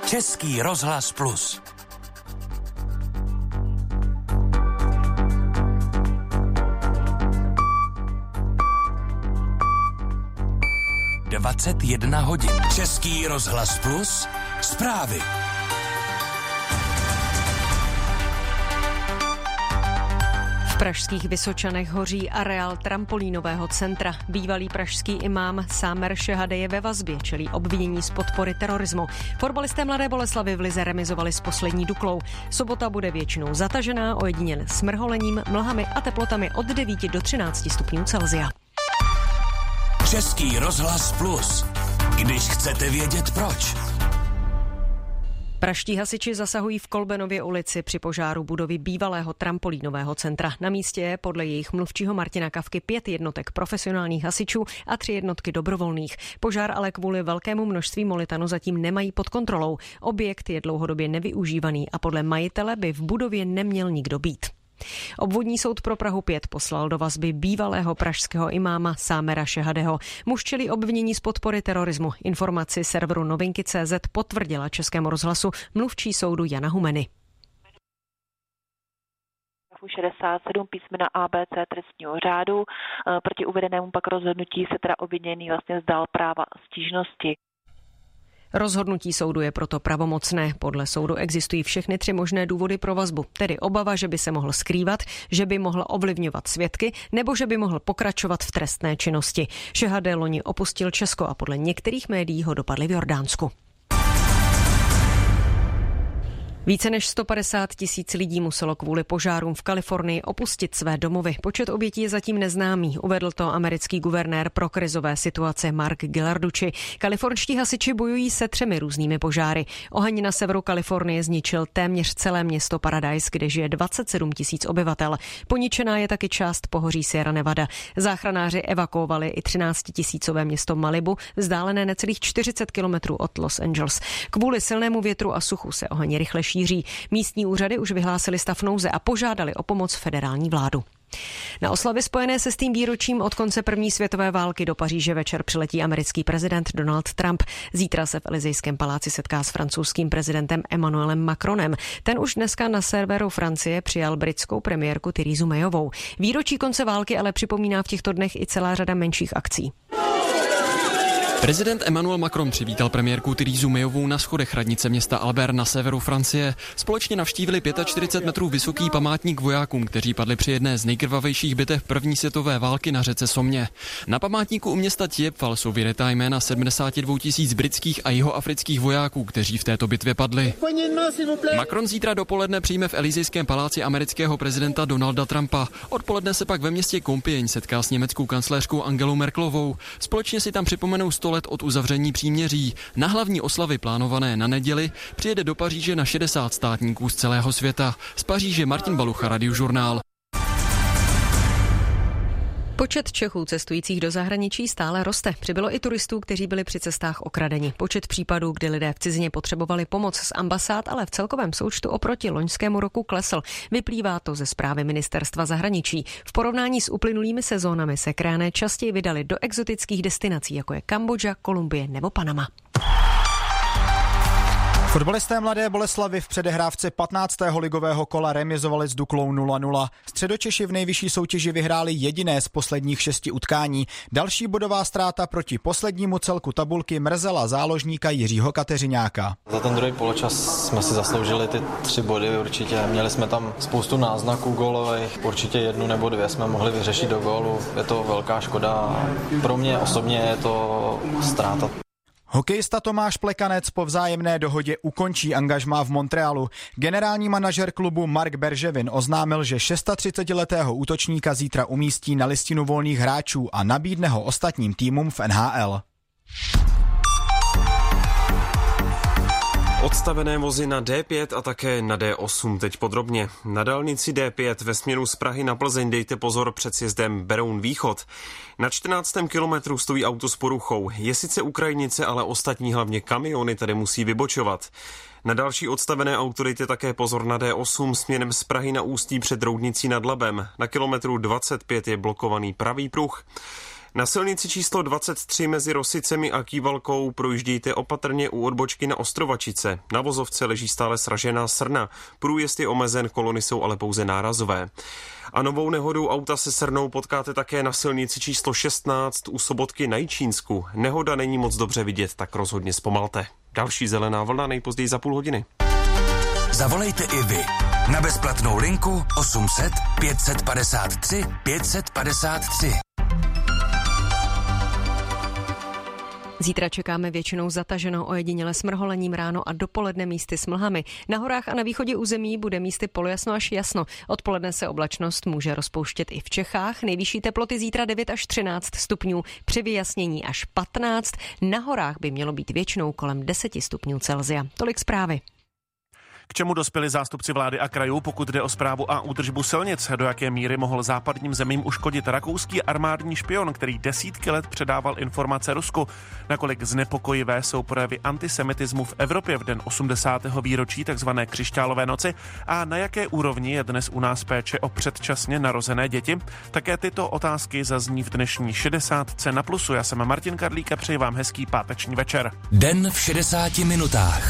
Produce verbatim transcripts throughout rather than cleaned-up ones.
Český rozhlas Plus. dvacet jedna hodin. Český rozhlas Plus. Zprávy. V pražských Vysočanech hoří areál trampolínového centra. Bývalý pražský imám Sámer Šehadej je ve vazbě, čelí obvinění z podpory terorismu. Fotbalisté Mladé Boleslavi v lize remizovali s poslední Duklou. Sobota bude většinou zatažená, ojediněle s mrholením, mlhami a teplotami od devíti do třinácti stupňů Celsia. Český rozhlas Plus. Když chcete vědět proč. Pražští hasiči zasahují v Kolbenově ulici při požáru budovy bývalého trampolínového centra. Na místě je podle jejich mluvčího Martina Kavky pět jednotek profesionálních hasičů a tři jednotky dobrovolných. Požár ale kvůli velkému množství molitanu zatím nemají pod kontrolou. Objekt je dlouhodobě nevyužívaný a podle majitele by v budově neměl nikdo být. Obvodní soud pro Prahu pět poslal do vazby bývalého pražského imáma Sámera Šehadeho. Muž čelí obvinění z podpory terorismu. Informaci serveru novinky tečka cé zet potvrdila Českému rozhlasu mluvčí soudu Jana Humeny. šedesát sedm písmena A B C trestního řádu. Proti uvedenému pak rozhodnutí se teda obviněný vlastně vzdal práva stížnosti. Rozhodnutí soudu je proto pravomocné. Podle soudu existují všechny tři možné důvody pro vazbu, tedy obava, že by se mohl skrývat, že by mohl ovlivňovat svědky nebo že by mohl pokračovat v trestné činnosti. Šehadej loni opustil Česko a podle některých médií ho dopadli v Jordánsku. Více než sto padesát tisíc lidí muselo kvůli požárům v Kalifornii opustit své domovy. Počet obětí je zatím neznámý, uvedl to americký guvernér pro krizové situace Mark Ghilarducci. Kalifornští hasiči bojují se třemi různými požáry. Oheň na severu Kalifornie zničil téměř celé město Paradise, kde žije dvacet sedm tisíc obyvatel. Poničená je taky část pohoří Sierra Nevada. Záchranáři evakuovali i třináctitisícové město Malibu, vzdálené necelých čtyřicet kilometrů od Los Angeles. Kvůli silnému větru a suchu se oheň rychle šíří. Místní úřady už vyhlásily stav nouze a požádali o pomoc federální vládu. Na oslavy spojené se s tím výročím od konce první světové války do Paříže večer přiletí americký prezident Donald Trump. Zítra se v Elysejském paláci setká s francouzským prezidentem Emmanuelem Macronem. Ten už dneska na serveru Francie přijal britskou premiérku Theresa Mayovou. Výročí konce války ale připomíná v těchto dnech i celá řada menších akcí. Prezident Emmanuel Macron přivítal premiérku Theresu Mayovou na schodech radnice města Albert na severu Francie. Společně navštívili čtyřicet pět metrů vysoký památník vojákům, kteří padli při jedné z nejkrvavějších bitev první světové války na řece Somě. Na památníku u města Thiepval jsou vyrytá jména sedmdesát dva tisíc britských a jihoafrických vojáků, kteří v této bitvě padli. Macron zítra dopoledne přijme v Elysejském paláci amerického prezidenta Donalda Trumpa. Odpoledne se pak ve městě Compiègne setká s německou kancléřkou Angelou Merkelovou. Společně si tam připomenou sto let od uzavření příměří. Na hlavní oslavy plánované na neděli přijede do Paříže na šedesát státníků z celého světa. Z Paříže Martin Balucha, Radiožurnál. Počet Čechů cestujících do zahraničí stále roste. Přibylo i turistů, kteří byli při cestách okradeni. Počet případů, kdy lidé v cizině potřebovali pomoc z ambasád, ale v celkovém součtu oproti loňskému roku klesl. Vyplývá to ze zprávy Ministerstva zahraničí. V porovnání s uplynulými sezónami se krajané častěji vydali do exotických destinací, jako je Kambodža, Kolumbie nebo Panama. Fotbalisté Mladé Boleslavi v předehrávce patnáctého ligového kola remizovali s Duklou nula nula. Středočeši v nejvyšší soutěži vyhráli jediné z posledních šesti utkání. Další bodová ztráta proti poslednímu celku tabulky mrzela záložníka Jiřího Kateřiňáka. Za ten druhý poločas jsme si zasloužili ty tři body určitě. Měli jsme tam spoustu náznaků gólových, určitě jednu nebo dvě jsme mohli vyřešit do gólu. Je to velká škoda. Pro mě osobně je to ztráta. Hokejista Tomáš Plekanec po vzájemné dohodě ukončí angažmá v Montrealu. Generální manažer klubu Mark Bergevin oznámil, že třicetišestiletého útočníka zítra umístí na listinu volných hráčů a nabídne ho ostatním týmům v N H L. Odstavené vozy na D pět a také na D osm teď podrobně. Na dálnici D pět ve směru z Prahy na Plzeň dejte pozor před sjezdem Beroun Východ. Na čtrnáctém kilometru stojí auto s poruchou. Je sice Ukrajinice, ale ostatní hlavně kamiony tady musí vybočovat. Na další odstavené auto dejte také pozor na D osm směrem z Prahy na Ústí před Roudnicí nad Labem. Na kilometru dvacet pět je blokovaný pravý pruh. Na silnici číslo dvacet tři mezi Rosicemi a Kývalkou projíždějte opatrně u odbočky na Ostrovačice. Na vozovce leží stále sražená srna. Průjezd je omezen, kolony jsou ale pouze nárazové. A novou nehodou auta se srnou potkáte také na silnici číslo šestnáct u Sobotky na Jičínsku. Nehoda není moc dobře vidět, tak rozhodně zpomalte. Další zelená vlna nejpozději za půl hodiny. Zavolejte i vy na bezplatnou linku osm set pět set padesát tři pět set padesát tři. Zítra čekáme většinou zataženou, ojediněle smrholením ráno a dopoledne místy s mlhami. Na horách a na východě území bude místy polojasno až jasno. Odpoledne se oblačnost může rozpouštět i v Čechách. Nejvyšší teploty zítra devět až třináct stupňů, při vyjasnění až patnáct. Na horách by mělo být většinou kolem deset stupňů Celsia. Tolik zprávy. K čemu dospěli zástupci vlády a krajů, pokud jde o správu a údržbu silnic? Do jaké míry mohl západním zemím uškodit rakouský armádní špion, který desítky let předával informace Rusku? Nakolik znepokojivé jsou projevy antisemitismu v Evropě v den osmdesátého výročí tzv. Křišťálové noci? A na jaké úrovni je dnes u nás péče o předčasně narozené děti? Také tyto otázky zazní v dnešní šedesátce na Plusu. Já jsem Martin Karlík a přeji vám hezký páteční večer. Den v šedesáti minutách.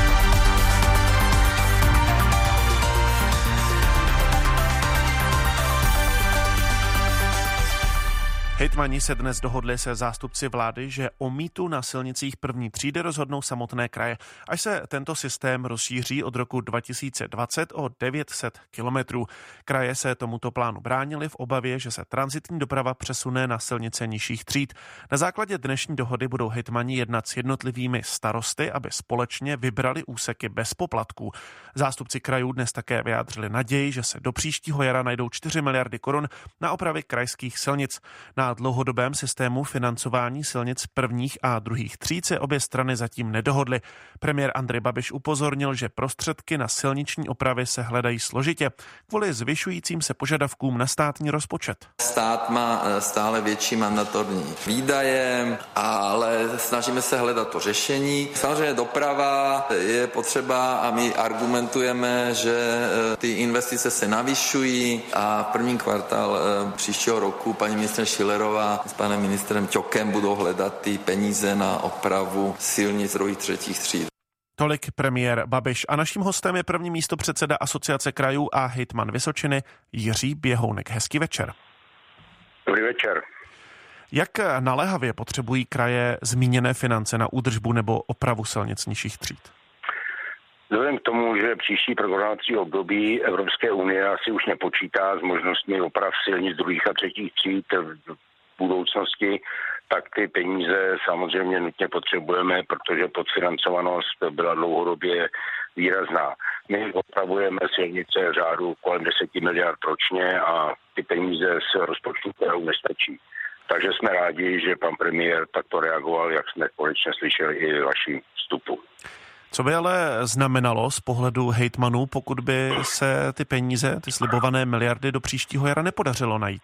Hejtmani se dnes dohodli se zástupci vlády, že o mýtu na silnicích první třídy rozhodnou samotné kraje, až se tento systém rozšíří od roku dva tisíce dvacet o devět set kilometrů. Kraje se tomuto plánu bránili v obavě, že se tranzitní doprava přesune na silnice nižších tříd. Na základě dnešní dohody budou hejtmani jednat s jednotlivými starosty, aby společně vybrali úseky bez poplatků. Zástupci krajů dnes také vyjádřili naději, že se do příštího jara najdou čtyři miliardy korun na opravy krajských silnic. Na dlouhodobém systému financování silnic prvních a druhých tříd se obě strany zatím nedohodly. Premiér Andrej Babiš upozornil, že prostředky na silniční opravy se hledají složitě kvůli zvyšujícím se požadavkům na státní rozpočet. Stát má stále větší mandatorní výdaje, ale snažíme se hledat to řešení. Samozřejmě doprava je potřeba a my argumentujeme, že ty investice se navyšují a v prvním kvartál příštího roku paní ministryně Schillerová s panem ministrem Ťokem budou hledat ty peníze na opravu silnic druhých třetích tříd. Tolik premiér Babiš. A naším hostem je první místopředseda Asociace krajů a hejtman Vysočiny Jiří Běhounek. Hezký večer. Dobrý večer. Jak naléhavě potřebují kraje zmíněné finance na údržbu nebo opravu silnic nižších tříd? Vzhledem k tomu, že příští programovací období Evropské unie asi už nepočítá s možnostmi oprav silnic druhých a třetích tříd v budoucnosti, tak ty peníze samozřejmě nutně potřebujeme, protože podfinancovanost byla dlouhodobě výrazná. My opravujeme silnice řádu kolem deset miliard ročně a ty peníze z rozpočtu kterou nestačí. Takže jsme rádi, že pan premiér takto reagoval, jak jsme konečně slyšeli i v vaším vstupu. Co by ale znamenalo z pohledu hejtmanů, pokud by se ty peníze, ty slibované miliardy do příštího jara nepodařilo najít?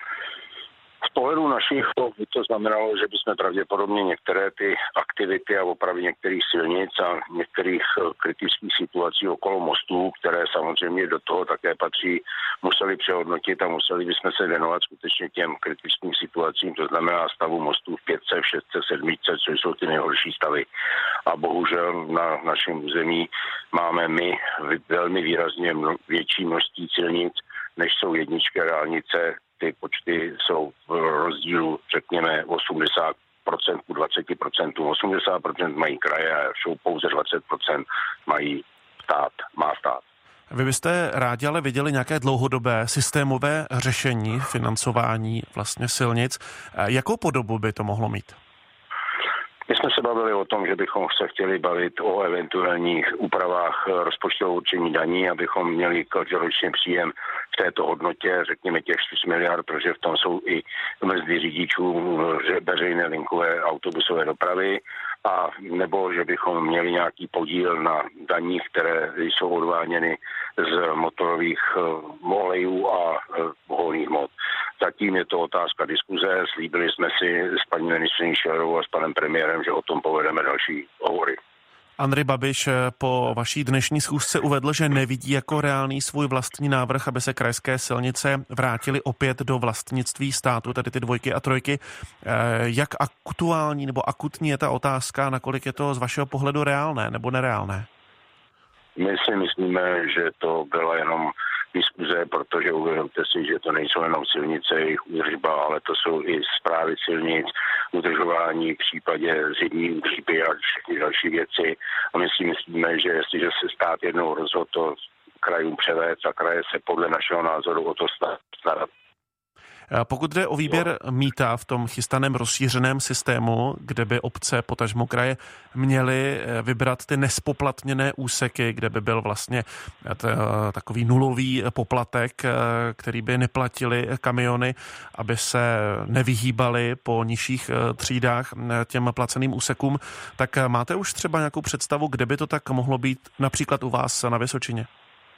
Z pohledu našich by to znamenalo, že bychom pravděpodobně některé ty aktivity a opravy některých silnic a některých kritických situací okolo mostů, které samozřejmě do toho také patří, museli přehodnotit a museli bychom se věnovat skutečně těm kritickým situacím, to znamená stavu mostů v pětce, v šestce, sedmičce, což jsou ty nejhorší stavy. A bohužel na našem území máme my velmi výrazně mno, větší množství silnic, než jsou jedničky a dálnice. Ty počty jsou v rozdílu, řekněme, osmdesát procent ku dvacet procent. osmdesát procent mají kraje a jsou pouze dvacet procent mají stát, má stát. Vy byste rádi ale viděli nějaké dlouhodobé systémové řešení financování vlastně silnic. Jakou podobu by to mohlo mít? My jsme se bavili o tom, že bychom se chtěli bavit o eventuálních úpravách rozpočtového určení daní, abychom měli každoročně příjem v této hodnotě, řekněme těch čtyři miliard, protože v tom jsou i mzdy řidičů veřejné linkové autobusové dopravy, a nebo že bychom měli nějaký podíl na daních, které jsou odváděny z motorových olejů a pohonných hmot. Zatím je to otázka diskuze. Slíbili jsme si s paní ministryní Schillerovou a s panem premiérem, že o tom povedeme další hovory. Andrej Babiš po vaší dnešní schůzce uvedl, že nevidí jako reálný svůj vlastní návrh, aby se krajské silnice vrátily opět do vlastnictví státu, tedy ty dvojky a trojky. Jak aktuální nebo akutní je ta otázka, nakolik je to z vašeho pohledu reálné nebo nereálné? My si myslíme, že to byla jenom diskuze, protože uvědomte si, že to nejsou jenom silnice, jejich údržba, ale to jsou i správy silnic, udržování v případě zimní údržby a všechny další věci. A my si myslíme, že jestliže se stát jednou rozhodl to krajům převést a kraje se podle našeho názoru o to starat. Pokud jde o výběr mýta v tom chystaném rozšířeném systému, kde by obce, potažmo kraje, měly vybrat ty nespoplatněné úseky, kde by byl vlastně takový nulový poplatek, který by neplatili kamiony, aby se nevyhýbali po nižších třídách těm placeným úsekům, tak máte už třeba nějakou představu, kde by to tak mohlo být například u vás na Vysočině?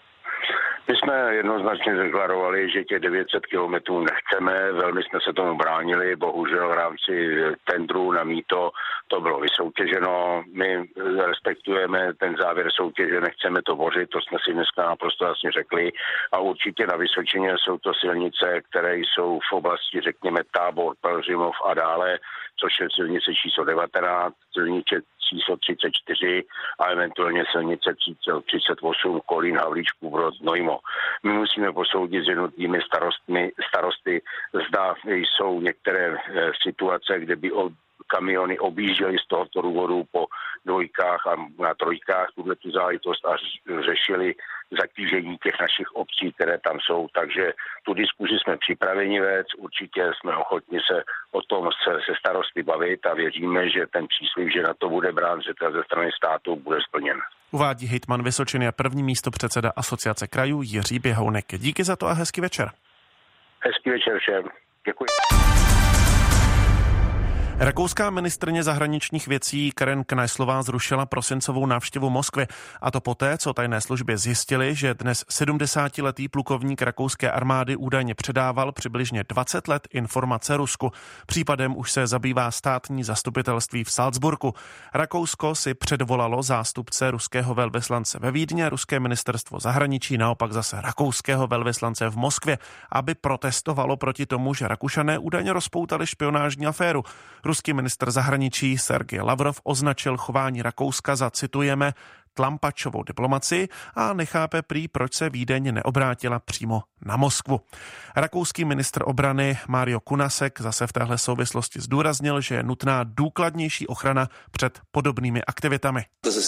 My jsme jednoznačně deklarovali, že těch devět set kilometrů nechceme, velmi jsme se tomu bránili, bohužel v rámci tendru na mýto to bylo vysoutěženo. My respektujeme ten závěr soutěže, nechceme to bořit, to jsme si dneska naprosto jasně řekli. A určitě na Vysočině jsou to silnice, které jsou v oblasti, řekněme, Tábor, Pelhřimov a dále, což je silnice číslo devatenáct, silnice číslo třicet čtyři a eventuálně silnice třicet osm, Kolín, Havlíčkův Brod, Znojmo. My musíme posoudit s jednotlivými starostmi, starosty, zda jsou některé situace, kde by kamiony objížděly z tohoto důvodu po dvojkách a na trojkách tuhle tu záležitost a řešili zatížení těch našich obcí, které tam jsou. Takže tu diskuzi jsme připraveni vést, určitě jsme ochotni se o tom se, se starosty bavit a věříme, že ten příslib, že na to bude brán ze strany státu, bude splněn. Uvádí hejtman Vysočiny a první místopředseda Asociace krajů Jiří Běhounek. Díky za to a hezký večer. Hezký večer všem. Děkuji. Rakouská ministryně zahraničních věcí Karen Kneißlová zrušila prosincovou návštěvu Moskvy, a to poté, co tajné služby zjistily, že dnes sedmdesátiletý plukovník rakouské armády údajně předával přibližně dvacet let informace Rusku. Případem už se zabývá státní zastupitelství v Salzburgu. Rakousko si předvolalo zástupce ruského velvyslance ve Vídni a ruské ministerstvo zahraničí naopak zase rakouského velvyslance v Moskvě, aby protestovalo proti tomu, že Rakušané údajně rozpoutali špionážní aféru. Ruský ministr zahraničí Sergej Lavrov označil chování Rakouska za, citujeme, tlampačovou diplomacii a nechápe prý, proč se Vídeň neobrátila přímo na Moskvu. Rakouský ministr obrany Mário Kunasek zase v téhle souvislosti zdůraznil, že je nutná důkladnější ochrana před podobnými aktivitami.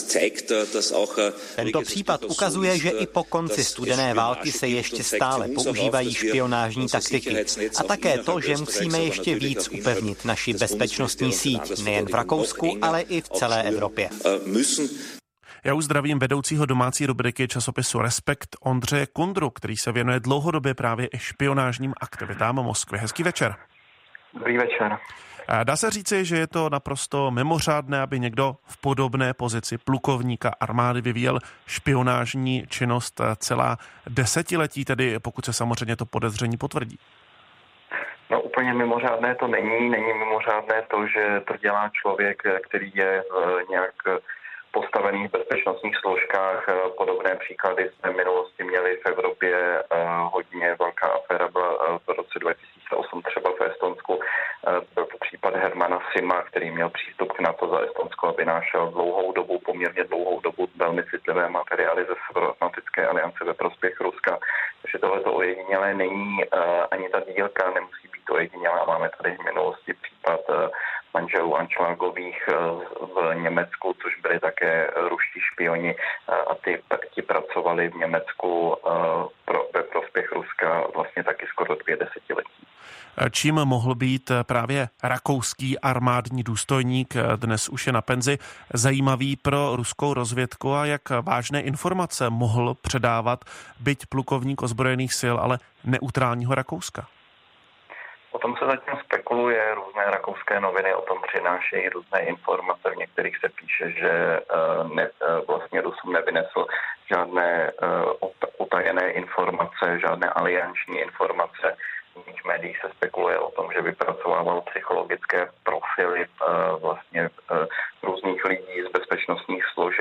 Tento případ ukazuje, že i po konci studené války se ještě stále používají špionážní taktiky. A také to, že musíme ještě víc upevnit naši bezpečnostní síť nejen v Rakousku, ale i v celé Evropě. Já už zdravím vedoucího domácí rubriky časopisu Respekt Ondřeje Kundru, který se věnuje dlouhodobě právě i špionážním aktivitám Moskvy. Hezký večer. Dobrý večer. Dá se říci, že je to naprosto mimořádné, aby někdo v podobné pozici plukovníka armády vyvíjel špionážní činnost celá desetiletí, tedy pokud se samozřejmě to podezření potvrdí. No úplně mimořádné to není. Není mimořádné to, že to dělá člověk, který je nějak postavených v bezpečnostních složkách. Podobné příklady jsme v minulosti měli v Evropě. Hodně velká aféra byla v roce dva tisíce osm třeba v Estonsku. Byl to případ Hermana Sima, který měl přístup k NATO za Estonsko a vynášel dlouhou dobu, poměrně dlouhou dobu velmi citlivé materiály ze Severoatlantické aliance ve prospěch Ruska. Takže tohleto ojedinělé není, ani ta dílka nemusí být ojedinělá. Máme tady v minulosti případ manželů Anšlagových v Německu, což byli také ruští špioni a ty, ti pracovali v Německu pro, ve prospěch Ruska vlastně taky skoro dvě desetiletí. Čím mohl být právě rakouský armádní důstojník, dnes už je na penzi, zajímavý pro ruskou rozvědku a jak vážné informace mohl předávat, byť plukovník ozbrojených sil, ale neutrálního Rakouska? O tom se zatím spekuluje, různé rakouské noviny o tom přinášejí různé informace, v některých se píše, že ne, vlastně Rusům nevynesl žádné utajené informace, žádné alianční informace. V jiných médiích se spekuluje o tom, že vypracovával psychologické profily vlastně různých lidí z bezpečnostních složek,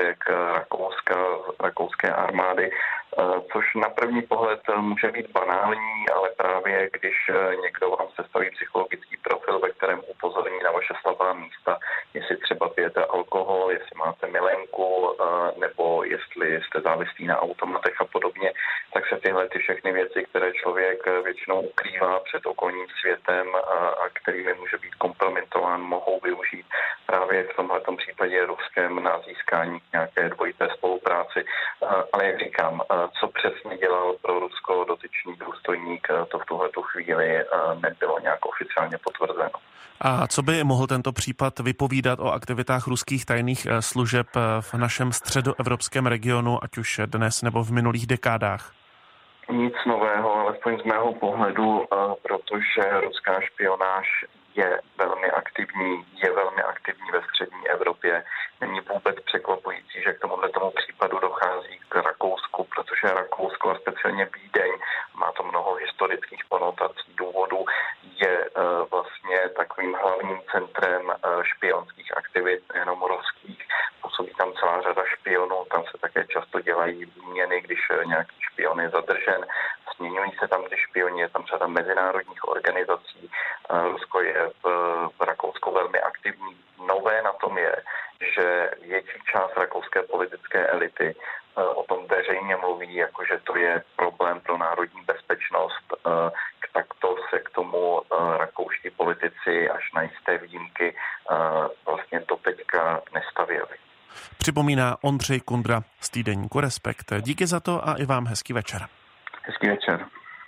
Rakouska, rakouské armády, což na první pohled může být banální, ale právě když někdo vám sestaví psychologický profil, ve kterém upozorní na vaše slabá místa, jestli třeba pijete alkohol, jestli máte milenku, nebo jestli jste závislí na automatech a podobně, tak se tyhle ty všechny věci, které člověk většinou ukrývá před okolním světem a kterými může být kompromitován, mohou využít právě v tomhletom případě Ruskem na získání nějaké dvojité spolupráci. Ale jak říkám, co přesně dělal pro Rusko dotyčný důstojník, to v tuhletu chvíli nebylo nějak oficiálně potvrzeno. A co by mohl tento případ vypovídat o aktivitách ruských tajných služeb v našem středoevropském regionu, ať už dnes nebo v minulých dekádách? Nic nového, alespoň z mého pohledu, protože ruská špionáž je velmi aktivní, je velmi aktivní ve střední Evropě. Není vůbec překvapující, že k tomuhle tomu případu dochází k Rakousku, protože Rakousko a speciálně Vídeň, má to mnoho historických konotací, důvodů, je uh, vlastně takovým hlavním centrem uh, špionských aktivit, nejenom ruských. Působí tam celá řada špionů, tam se také často dělají výměny, když uh, nějaký špion je zadržen. Směňují se tam ty špioni, je tam řada mezinárodních organizací. Uh, Rusko je v, v Rakousku velmi aktivní. Nové na tom je, že větší část rakouské politické elity o tom veřejně mluví, jakože to je problém pro národní bezpečnost. Takto se k tomu rakouští politici až na jisté výjimky vlastně doteďka nestavěli. Připomíná Ondřej Kundra z týdeníku Respekt. Díky za to a i vám hezký večer. Hezký večer.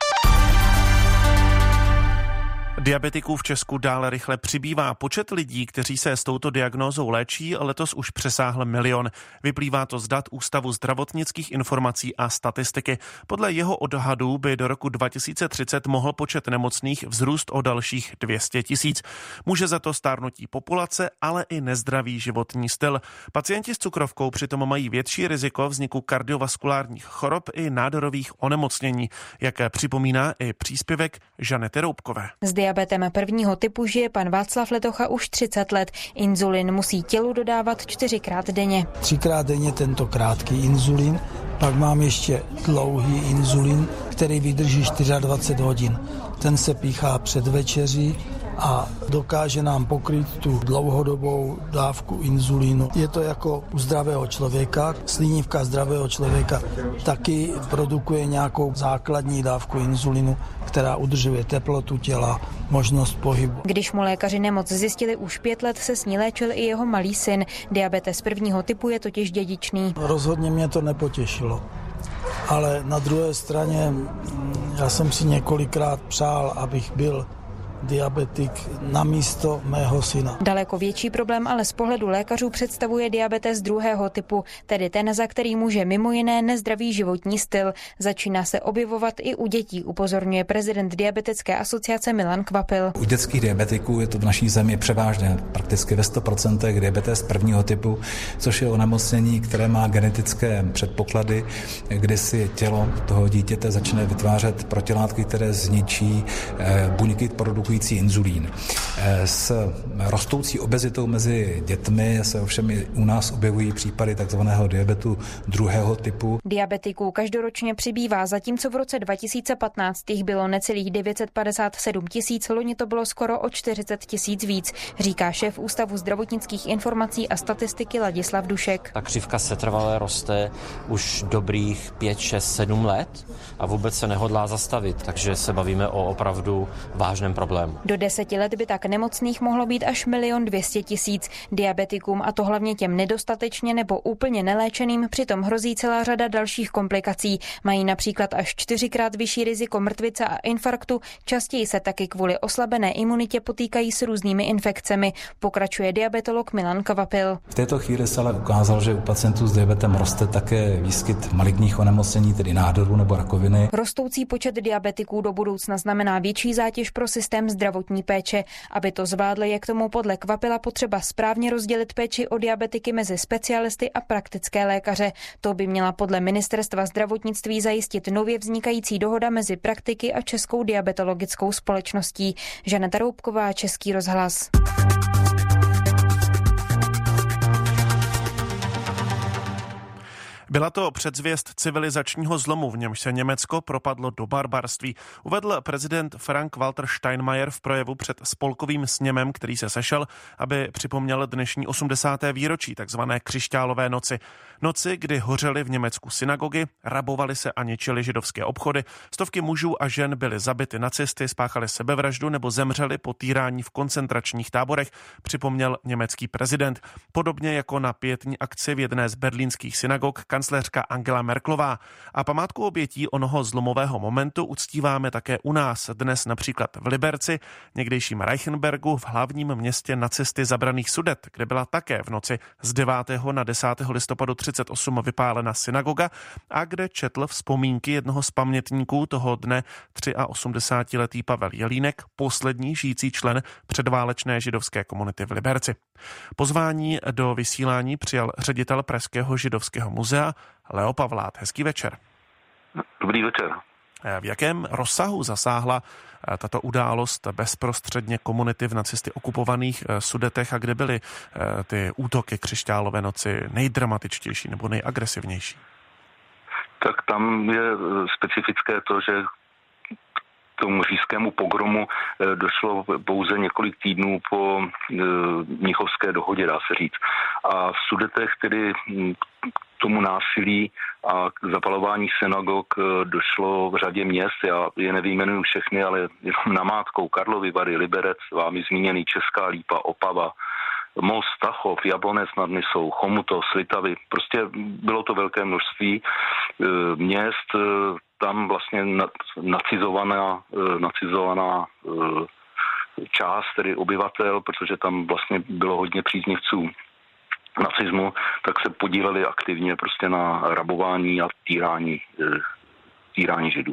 Diabetiků v Česku dále rychle přibývá. Počet lidí, kteří se s touto diagnózou léčí, letos už přesáhl milion. Vyplývá to z dat Ústavu zdravotnických informací a statistiky. Podle jeho odhadů by do roku dva tisíce třicet mohl počet nemocných vzrůst o dalších dvě stě tisíc. Může za to stárnutí populace, ale i nezdravý životní styl. Pacienti s cukrovkou přitom mají větší riziko vzniku kardiovaskulárních chorob i nádorových onemocnění, jak připomíná i příspěvek Žanety Roubkové. S diabetem prvního typu žije pan Václav Letocha už třicet let. Inzulin musí tělu dodávat čtyřikrát denně. Třikrát denně tento krátký inzulin, pak mám ještě dlouhý inzulin, který vydrží dvacet čtyři hodin. Ten se píchá před večeří a dokáže nám pokryt tu dlouhodobou dávku inzulínu. Je to jako u zdravého člověka. Slinivka zdravého člověka taky produkuje nějakou základní dávku inzulínu, která udržuje teplotu těla, možnost pohybu. Když mu lékaři nemoc zjistili už pět let, se s ní léčil i jeho malý syn. Diabetes prvního typu je totiž dědičný. Rozhodně mě to nepotěšilo. Ale na druhé straně já jsem si několikrát přál, abych byl diabetik na místo mého syna. Daleko větší problém ale z pohledu lékařů představuje diabetes druhého typu, tedy ten, za který může mimo jiné nezdravý životní styl. Začíná se objevovat i u dětí, upozorňuje prezident Diabetické asociace Milan Kvapil. U dětských diabetiků je to v naší zemi převážně prakticky ve sto procent diabetes prvního typu, což je onemocnění, které má genetické předpoklady, kdy si tělo toho dítěte začne vytvářet protilátky, které zničí buňky produkující inzulín. S rostoucí obezitou mezi dětmi se ovšem i u nás objevují případy takzvaného diabetu druhého typu. Diabetiků každoročně přibývá, zatímco v roce dva tisíce patnáct jich bylo necelých devět set padesát sedm tisíc, loni to bylo skoro o čtyřicet tisíc víc, říká šéf Ústavu zdravotnických informací a statistiky Ladislav Dušek. Ta křivka setrvale roste už dobrých pět, šest, sedm let a vůbec se nehodlá zastavit, takže se bavíme o opravdu vážném problému. Do deseti let by tak nemocných mohlo být až milion dvě stě tisíc. Diabetikům, a to hlavně těm nedostatečně nebo úplně neléčeným, přitom hrozí celá řada dalších komplikací. Mají například až čtyřikrát vyšší riziko mrtvice a infarktu, častěji se taky kvůli oslabené imunitě potýkají s různými infekcemi, pokračuje diabetolog Milan Kvapil. V této chvíli se ale ukázalo, že u pacientů s diabetem roste také výskyt maligních onemocnění, tedy nádorů nebo rakoviny. Rostoucí počet diabetiků do budoucna znamená větší zátěž pro systém zdravotní péče. Aby to zvládli, je k tomu podle Kvapila potřeba správně rozdělit péči o diabetiky mezi specialisty a praktické lékaře. To by měla podle ministerstva zdravotnictví zajistit nově vznikající dohoda mezi praktiky a Českou diabetologickou společností. Žaneta Roubková, Český rozhlas. Byla to předzvěst civilizačního zlomu, v němž se Německo propadlo do barbarství, uvedl prezident Frank-Walter Steinmeier v projevu před spolkovým sněmem, který se sešel, aby připomněl dnešní osmdesáté výročí takzvané křišťálové noci. Noci, kdy hořely v Německu synagogy, rabovaly se a ničily židovské obchody, stovky mužů a žen byly zabity nacisty, spáchali sebevraždu nebo zemřeli po týrání v koncentračních táborech, připomněl německý prezident. Podobně jako na pietní akci v jedné z berlínských synagog kancléřka Angela Merkelová. A památku obětí onoho zlomového momentu uctíváme také u nás, dnes například v Liberci, někdejším Reichenbergu, v hlavním městě nacisty zabraných Sudet, kde byla také v noci z devátého na desátého listopadu třicet osm vypálena synagoga a kde četl vzpomínky jednoho z pamětníků toho dne osmdesátiletý Pavel Jelínek, poslední žijící člen předválečné židovské komunity v Liberci. Pozvání do vysílání přijal ředitel Pražského židovského muzea Leo Pavlát. Hezký večer. Dobrý večer. V jakém rozsahu zasáhla tato událost bezprostředně komunity v nacisty okupovaných Sudetech a kde byly ty útoky křišťálové noci nejdramatičtější nebo nejagresivnější? Tak tam je specifické to, že k tomu říšskému pogromu došlo pouze několik týdnů po Mnichovské dohodě, dá se říct. A v Sudetech tedy k tomu násilí a k zapalování synagog došlo v řadě měst. Já je nevyjmenuju všechny, ale jenom namátkou Karlovy Vary, Liberec, vámi zmíněný Česká Lípa, Opava, Most, Tachov, Jablonec nad Nisou, Chomutov, Svitavy. Prostě bylo to velké množství měst, tam vlastně nacizovaná, nacizovaná část, tedy obyvatel, protože tam vlastně bylo hodně příznivců nacismu, tak se podíleli aktivně prostě na rabování a týrání, týrání židů.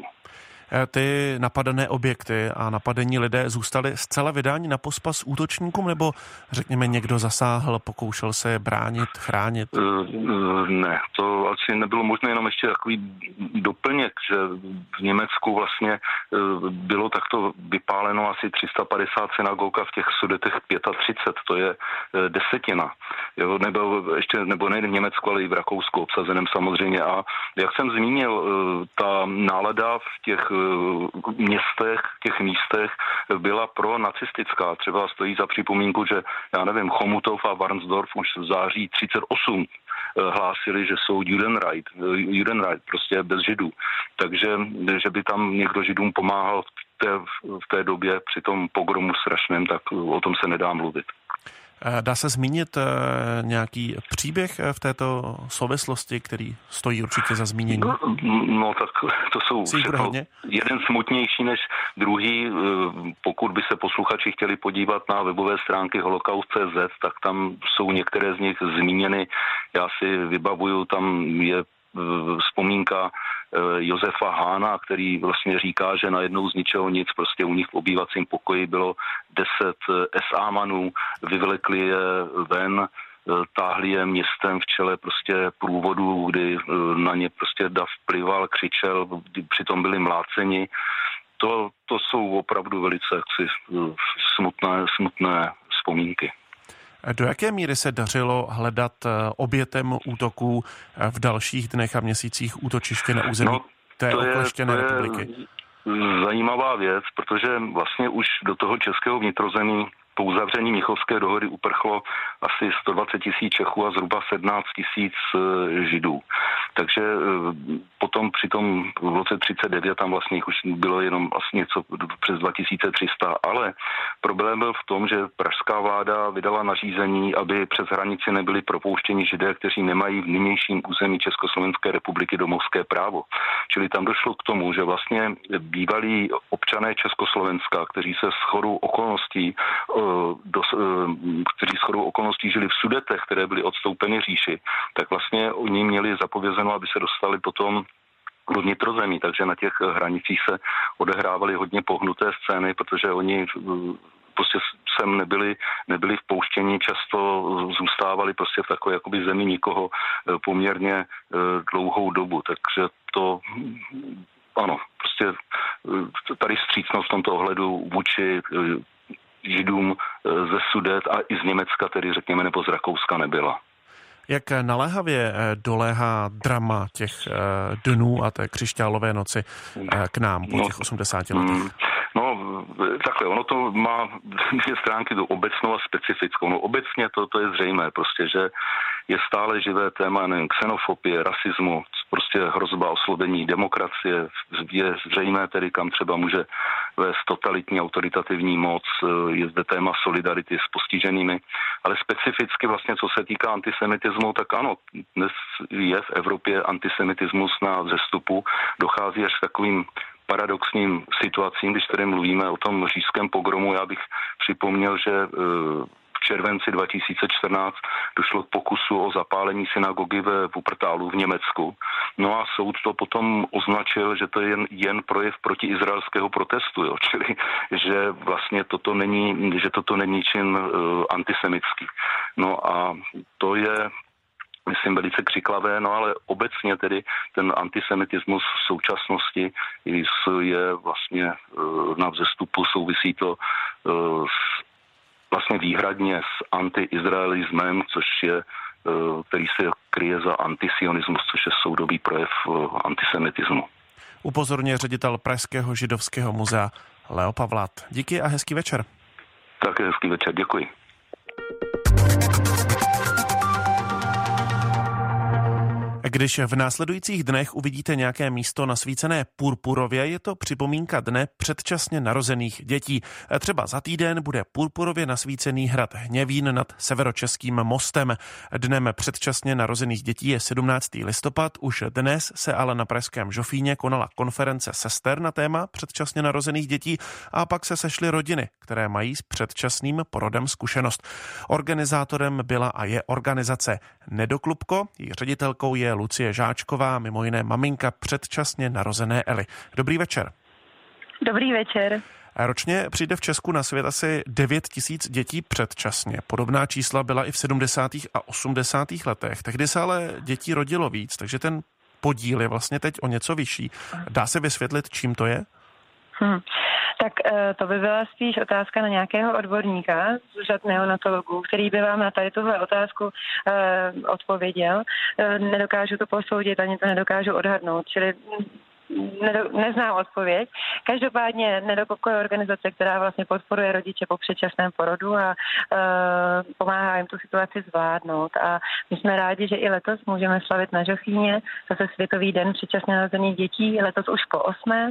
Ty napadené objekty a napadení lidé zůstali zcela vydáni na pospas útočníkům, nebo řekněme někdo zasáhl, pokoušel se je bránit, chránit? Ne, to asi nebylo možné, jenom ještě takový doplněk, že v Německu vlastně bylo takto vypáleno asi tři sta padesát synagog a v těch Sudetech třicet pět, to je desetina. Jo, nebo ještě, nebo nejen v Německu, ale i v Rakousku obsazeném samozřejmě. A jak jsem zmínil, ta nálada v těch městech, těch místech byla pro nacistická. Třeba stojí za připomínku, že já nevím, Chomutov a Varnsdorf už v září třicet osm hlásili, že jsou Judenreich, Judenreich, prostě bez židů. Takže, že by tam někdo židům pomáhal v té, v té době při tom pogromu strašném, tak o tom se nedá mluvit. Dá se zmínit nějaký příběh v této souvislosti, který stojí určitě za zmínění? No, no tak to jsou to jeden smutnější než druhý. Pokud by se posluchači chtěli podívat na webové stránky holocaust tečka cé zet, tak tam jsou některé z nich zmíněny. Já si vybavuju, tam je vzpomínka Josefa Hána, který vlastně říká, že najednou z ničeho nic, prostě u nich v obývacím pokoji bylo deset es á manů, vyvlekli je ven, táhli je městem v čele prostě průvodu, kdy na ně prostě dav plival, křičel, přitom byli mláceni. To, to jsou opravdu velice jaksi, smutné, smutné vzpomínky. Do jaké míry se dařilo hledat obětem útoků v dalších dnech a měsících útočiště na území no, té okleštěné republiky? Zajímavá věc, protože vlastně už do toho českého vnitrozemí po uzavření Mnichovské dohody uprchlo asi sto dvacet tisíc Čechů a zhruba sedmnáct tisíc Židů. Takže potom při tom v roce třicet devět tam vlastně už bylo jenom vlastně něco přes dva tisíce tři sta, ale problém byl v tom, že pražská vláda vydala nařízení, aby přes hranici nebyli propouštěni Židé, kteří nemají v nynějším území Československé republiky domovské právo. Čili tam došlo k tomu, že vlastně bývalí občané Československa, kteří se shodou okolností Do, kteří shodou okolností žili v Sudetech, které byly odstoupeny říši, tak vlastně oni měli zapovězeno, aby se dostali potom do vnitrozemí, takže na těch hranicích se odehrávaly hodně pohnuté scény, protože oni prostě sem nebyli, nebyli vpouštěni, často zůstávali prostě v takové jakoby zemi nikoho poměrně dlouhou dobu, takže to ano, prostě tady vstřícnost v tomto ohledu vůči Židům ze Sudet a i z Německa, tedy řekněme, nebo z Rakouska nebyla. Jak naléhavě doléhá drama těch dnů a té křišťálové noci k nám po těch osmdesáti letech? No, takhle, ono to má dvě stránky, do obecnou a specifickou. No obecně to, to je zřejmé, prostě, že je stále živé téma nevím, xenofobie, rasismu, prostě hrozba oslabení demokracie, je zřejmé tedy, kam třeba může vést totalitní autoritativní moc, je zde téma solidarity s postiženými, ale specificky vlastně, co se týká antisemitismu, tak ano, dnes je v Evropě antisemitismus na vzestupu, dochází až k takovým paradoxním situacím, když tady mluvíme o tom říšském pogromu. Já bych připomněl, že v červenci dva tisíce čtrnáct došlo k pokusu o zapálení synagogy ve Wuppertalu v Německu. No a soud to potom označil, že to je jen, jen projev protiizraelského protestu, jo. Čili že vlastně toto není, že toto není čin uh, antisemitský. No a to je myslím, velice křiklavé, no ale obecně tedy ten antisemitismus v současnosti je vlastně na vzestupu, souvisí to s, vlastně výhradně s antiizraelismem, což je, který se kryje za antisionismus, což je soudobý projev antisemitismu. Upozorňuje ředitel Pražského židovského muzea Leo Pavlát. Díky a hezký večer. Tak hezký večer, děkuji. Když v následujících dnech uvidíte nějaké místo nasvícené purpurově, je to připomínka dne předčasně narozených dětí. Třeba za týden bude purpurově nasvícený hrad Hněvín nad Severočeským mostem. Dnem předčasně narozených dětí je sedmnáctého listopad. Už dnes se ale na pražském Žofíně konala konference sester na téma předčasně narozených dětí a pak se sešly rodiny, které mají s předčasným porodem zkušenost. Organizátorem byla a je organizace Nedoklubko, její ředitelkou je Lucie Žáčková, mimo jiné maminka předčasně narozené Eli. Dobrý večer. Dobrý večer. Ročně přijde v Česku na svět asi devět tisíc dětí předčasně. Podobná čísla byla i v sedmdesátých a osmdesátých letech. Tehdy se ale dětí rodilo víc, takže ten podíl je vlastně teď o něco vyšší. Dá se vysvětlit, čím to je? Hmm. Tak to by byla spíš otázka na nějakého odborníka z řad neonatologů, který by vám na tady tuhle otázku eh, odpověděl. Eh, nedokážu to posoudit, ani to nedokážu odhadnout, čili neznám odpověď. Každopádně Nedoklubko je organizace, která vlastně podporuje rodiče po předčasném porodu a uh, pomáhá jim tu situaci zvládnout. A my jsme rádi, že i letos můžeme slavit na Žofíně zase Světový den předčasně narozených dětí, letos už po osmé.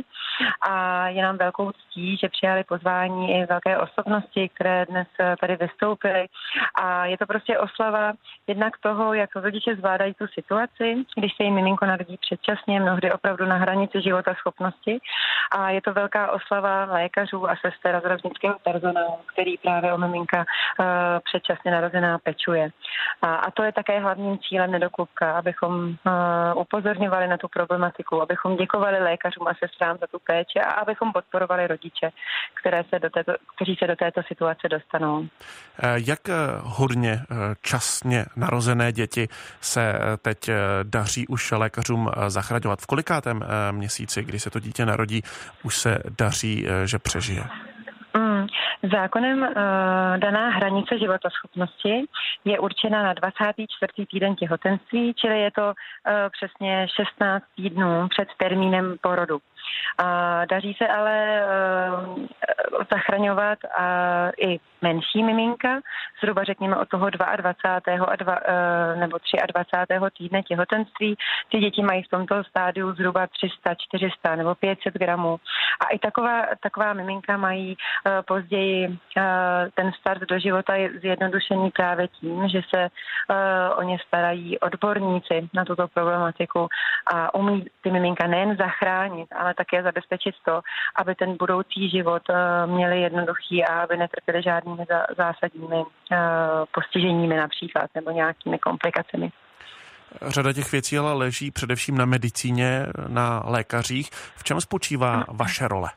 A je nám velkou ctí, že přijali pozvání i velké osobnosti, které dnes tady vystoupily. A je to prostě oslava jednak toho, jak rodiče zvládají tu situaci, když se jim miminko narodí předčasně, mnohdy opravdu na hraně života schopnosti a je to velká oslava lékařů a sester a zdravotnického personálu, který právě o miminka uh, předčasně narozená pečuje. A, a to je také hlavním cílem Nedoklubka, abychom uh, upozorňovali na tu problematiku, abychom děkovali lékařům a sestrám za tu péči a abychom podporovali rodiče, které se do této, kteří se do této situace dostanou. Jak hodně časně narozené děti se teď daří už lékařům zachraňovat? V kolikátém měsíci, kdy se to dítě narodí, už se daří, že přežije? Mm, zákonem uh, daná hranice životoschopnosti je určena na dvacátý čtvrtý týden těhotenství, čili je to uh, přesně šestnáct týdnů před termínem porodu. A daří se ale uh, zachraňovat uh, i menší miminka, zhruba řekněme od toho dvacátého druhého a dva, uh, nebo dvacátého třetího týdne těhotenství. Ty děti mají v tomto stádiu zhruba tři sta, čtyři sta nebo pět set gramů. A i taková, taková miminka mají uh, později uh, ten start do života je zjednodušený právě tím, že se uh, o ně starají odborníci na tuto problematiku a umí ty miminka nejen zachránit, ale také zabezpečit to, aby ten budoucí život uh, měli jednoduchý a aby netrpěli žádnými zásadními uh, postiženími například nebo nějakými komplikacemi. Řada těch věcí ale leží především na medicíně, na lékařích. V čem spočívá vaše role?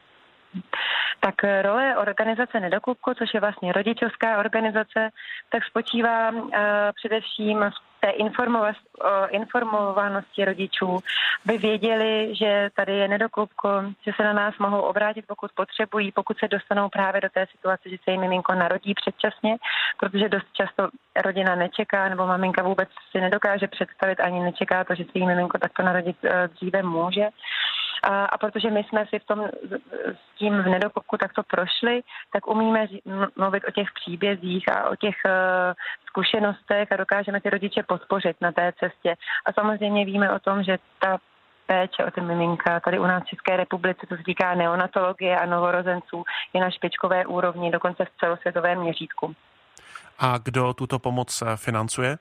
Tak role organizace Nedoklubko, což je vlastně rodičovská organizace, tak spočívá uh, především v té informovanosti rodičů, by věděli, že tady je nedoklubko, že se na nás mohou obrátit, pokud potřebují, pokud se dostanou právě do té situace, že se jim miminko narodí předčasně, protože dost často rodina nečeká, nebo maminka vůbec si nedokáže představit, ani nečeká to, že se jí miminko takto narodit dříve může. A, a protože my jsme si v tom, s tím v nedoklubku takto prošli, tak umíme mluvit o těch příbězích a o těch uh, zkušenostech a dokážeme ty rodiče podpořit na té cestě. A samozřejmě víme o tom, že ta péče o ty miminka tady u nás v České republice, to se týká neonatologie a novorozenců, je na špičkové úrovni, dokonce v celosvětovém měřítku. A kdo tuto pomoc financuje?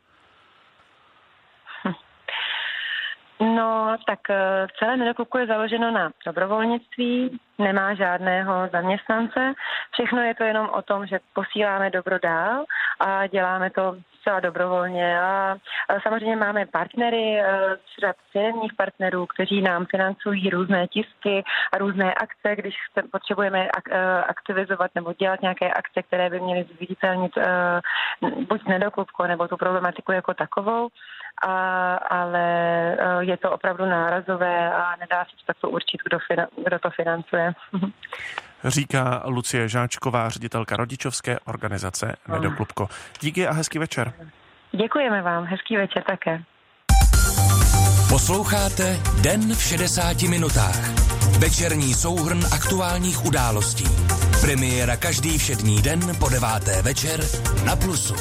No, tak celé nedoklubko je založeno na dobrovolnictví, nemá žádného zaměstnance. Všechno je to jenom o tom, že posíláme dobro dál a děláme to zcela dobrovolně. A samozřejmě máme partnery, řad firemních partnerů, kteří nám financují různé tisky a různé akce, když potřebujeme aktivizovat nebo dělat nějaké akce, které by měly zviditelnit buď nedoklubko nebo tu problematiku jako takovou. A, ale je to opravdu nárazové a nedá se takto určit, kdo, fina, kdo to financuje. Říká Lucie Žáčková, ředitelka rodičovské organizace Nedoklubko. Díky a hezký večer. Děkujeme vám, hezký večer také. Posloucháte Den v šedesáti minutách. Večerní souhrn aktuálních událostí. Premiéra každý všední den po deváté večer na Plusu.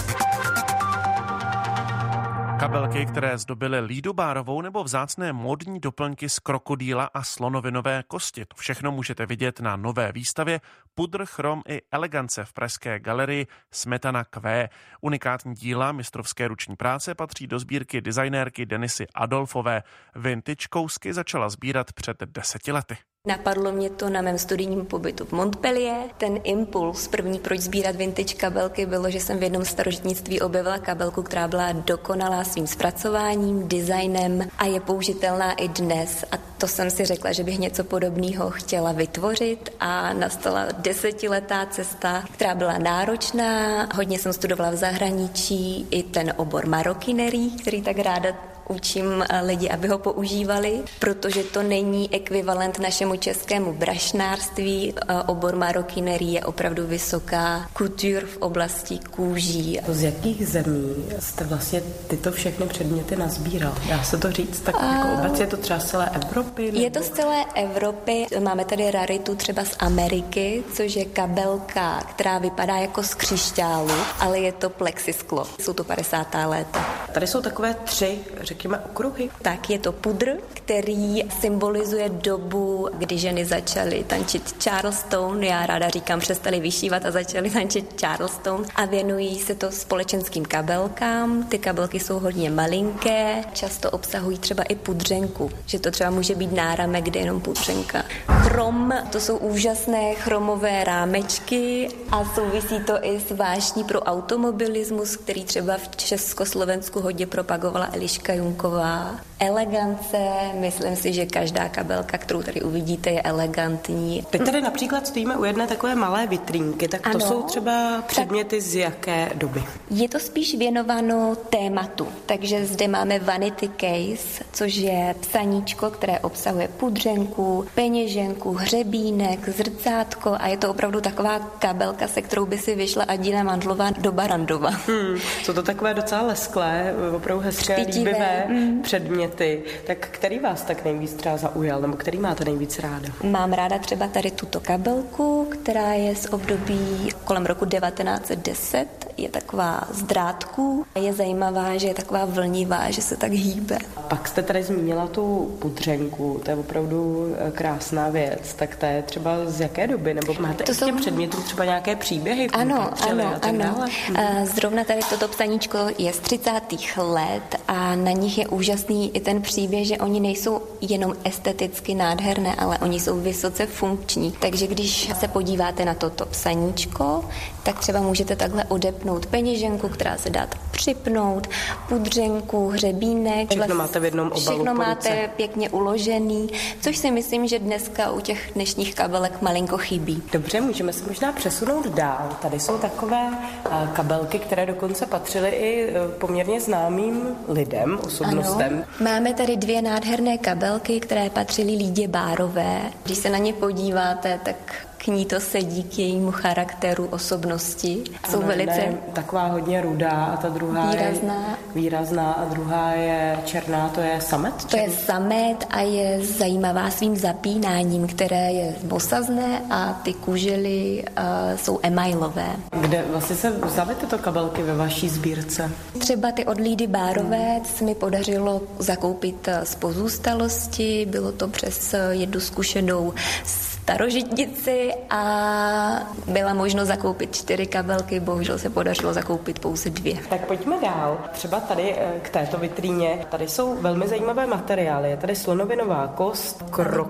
Kabelky, které zdobily Lídu Bárovou, nebo vzácné módní doplňky z krokodýla a slonovinové kosti. To všechno můžete vidět na nové výstavě Pudr, chrom i elegance v pražské galerii Smetana Q. Unikátní díla mistrovské ruční práce patří do sbírky designérky Denisy Adolfové. Vintage kousky začala sbírat před deseti lety. Napadlo mě to na mém studijním pobytu v Montpellier. Ten impuls první, proč sbírat vintage kabelky, bylo, že jsem v jednom starožitnictví objevila kabelku, která byla dokonalá svým zpracováním, designem a je použitelná i dnes. A to jsem si řekla, že bych něco podobného chtěla vytvořit a nastala desetiletá cesta, která byla náročná. Hodně jsem studovala v zahraničí i ten obor marokinerí, který tak ráda učím lidi, aby ho používali, protože to není ekvivalent našemu českému brašnářství. Obor marokinerí je opravdu vysoká couture v oblasti kůží. Z jakých zemí jste vlastně tyto všechny předměty nazbíral? Dá se to říct? Tak jako obecně je to třeba z celé Evropy? Nebo? Je to z celé Evropy. Máme tady raritu třeba z Ameriky, což je kabelka, která vypadá jako z křišťálu, ale je to plexisklo. Jsou to padesátá léta. Tady jsou takové tři, řekněme, okruhy. Tak je to pudr, který symbolizuje dobu, kdy ženy začaly tančit Charleston. Já ráda říkám, přestali vyšívat a začaly tančit Charleston a věnují se to společenským kabelkám. Ty kabelky jsou hodně malinké, často obsahují třeba i pudřenku, že to třeba může být náramek, kde jenom pudřenka. Chrom, to jsou úžasné chromové rámečky a souvisí to i s vášní pro automobilismus, který třeba v Československu hodně propagovala Eliška Junková. Elegance, myslím si, že každá kabelka, kterou tady uvidíte, je elegantní. Teď tady například stojíme u jedné takové malé vitrínky, tak to ano, jsou třeba předměty tak z jaké doby? Je to spíš věnováno tématu, takže zde máme vanity case, což je psaníčko, které obsahuje pudřenku, peněženku, hřebínek, zrcátko a je to opravdu taková kabelka, se kterou by si vyšla Adina Mandlová do Barandova. Hmm, jsou to takové docela lesklé, opravdu hezké, líbivé mm. předměty. Tak který vás tak nejvíc třeba zaujal, nebo který máte nejvíc ráda? Mám ráda třeba tady tuto kabelku, která je z období kolem roku devatenáct set deset. Je taková z drátků. Je zajímavá, že je taková vlnivá, že se tak hýbe. Pak jste tady zmínila tu pudřenku, to je opravdu krásná věc. Tak to je třeba z jaké doby? Nebo máte to jsou předmětů třeba nějaké příběhy? Ano, ano, ano. Zrovna tady toto psaníčko je z třicátých let a na nich je úžasný i ten příběh, že oni nejsou jenom esteticky nádherné, ale oni jsou vysoce funkční. Takže když se podíváte na toto psaníčko, tak třeba můžete takhle odepnout nakoupnout peněženku, která se dá připnout, pudřenku, hřebínek. Všechno máte v jednom obalu. Všechno máte pěkně uložený, což si myslím, že dneska u těch dnešních kabelek malinko chybí. Dobře, můžeme se možná přesunout dál. Tady jsou takové kabelky, které dokonce patřily i poměrně známým lidem, osobnostem. Ano. Máme tady dvě nádherné kabelky, které patřily Lídě Bárové. Když se na ně podíváte, tak k ní to sedí, k jejímu charakteru, osobnosti. Jsou ano, velice... Ne, taková hodně rudá a ta druhá výrazná. je výrazná a druhá je černá, to je samet? To je samet a je zajímavá svým zapínáním, které je osazné a ty kužely uh, jsou emailové. Kde vlastně se vzaly tyto kabelky ve vaší sbírce? Třeba ty od Lídy Bárové se mi podařilo zakoupit z pozůstalosti, bylo to přes jednu zkušenou starožitnici a byla možnost zakoupit čtyři kabelky, bohužel se podařilo zakoupit pouze dvě. Tak pojďme dál. Třeba tady k této vitríně, tady jsou velmi zajímavé materiály. Je tady slonovinová kost,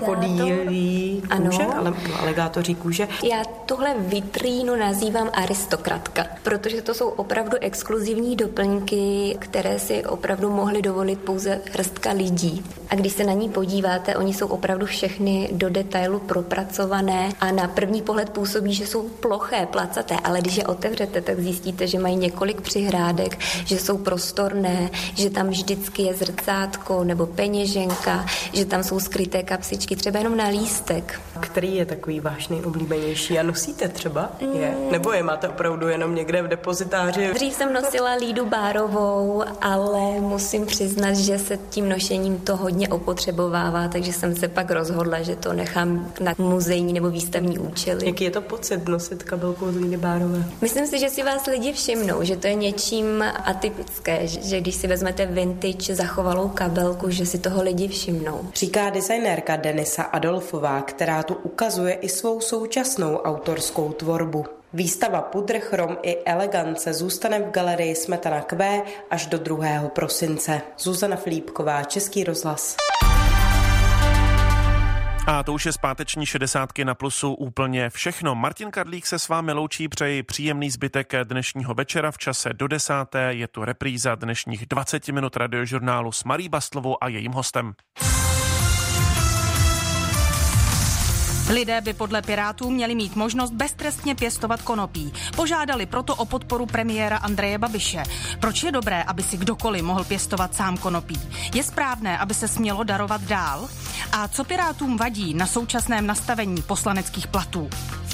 krokodýlí kůže, ale aligátoří kůže. Já tuhle vitrínu nazývám aristokratka, protože to jsou opravdu exkluzivní doplňky, které si opravdu mohli dovolit pouze hrstka lidí. A když se na ní podíváte, oni jsou opravdu všechny do detailu propracované a na první pohled působí, že jsou ploché, placaté, ale když je otevřete, tak zjistíte, že mají několik přihrádek, že jsou prostorné, že tam vždycky je zrcátko nebo peněženka, že tam jsou skryté kapsičky, třeba jenom na lístek. Který je takový váš nejoblíbenější a nosíte třeba? Je? Nebo je máte opravdu jenom někde v depozitáři? Dřív jsem nosila Lídu Bárovou, ale musím přiznat, že se tím nošením to hodně opotřebovává, takže jsem se pak rozhodla, že to nechám na muzejní nebo výstavní účely. Jaký je to pocit nosit kabelku od Lídy Bárové? Myslím si, že si vás lidi všimnou, že to je něčím atypické, že když si vezmete vintage zachovalou kabelku, že si toho lidi všimnou. Říká designérka Denisa Adolfová, která tu ukazuje i svou současnou autorskou tvorbu. Výstava Pudr, chrom i elegance zůstane v galerii Smetana Q až do druhého prosince. Zuzana Filipková, Český rozhlas. A to už je z páteční šedesátky na Plusu úplně všechno. Martin Karlík se s vámi loučí, přeji příjemný zbytek dnešního večera v čase do desáté. Je tu repríza dnešních dvacet minut radiožurnálu s Marí Bastlovou a jejím hostem. Lidé by podle Pirátů měli mít možnost beztrestně pěstovat konopí. Požádali proto o podporu premiéra Andreje Babiše. Proč je dobré, aby si kdokoliv mohl pěstovat sám konopí? Je správné, aby se smělo darovat dál? A co Pirátům vadí na současném nastavení poslaneckých platů?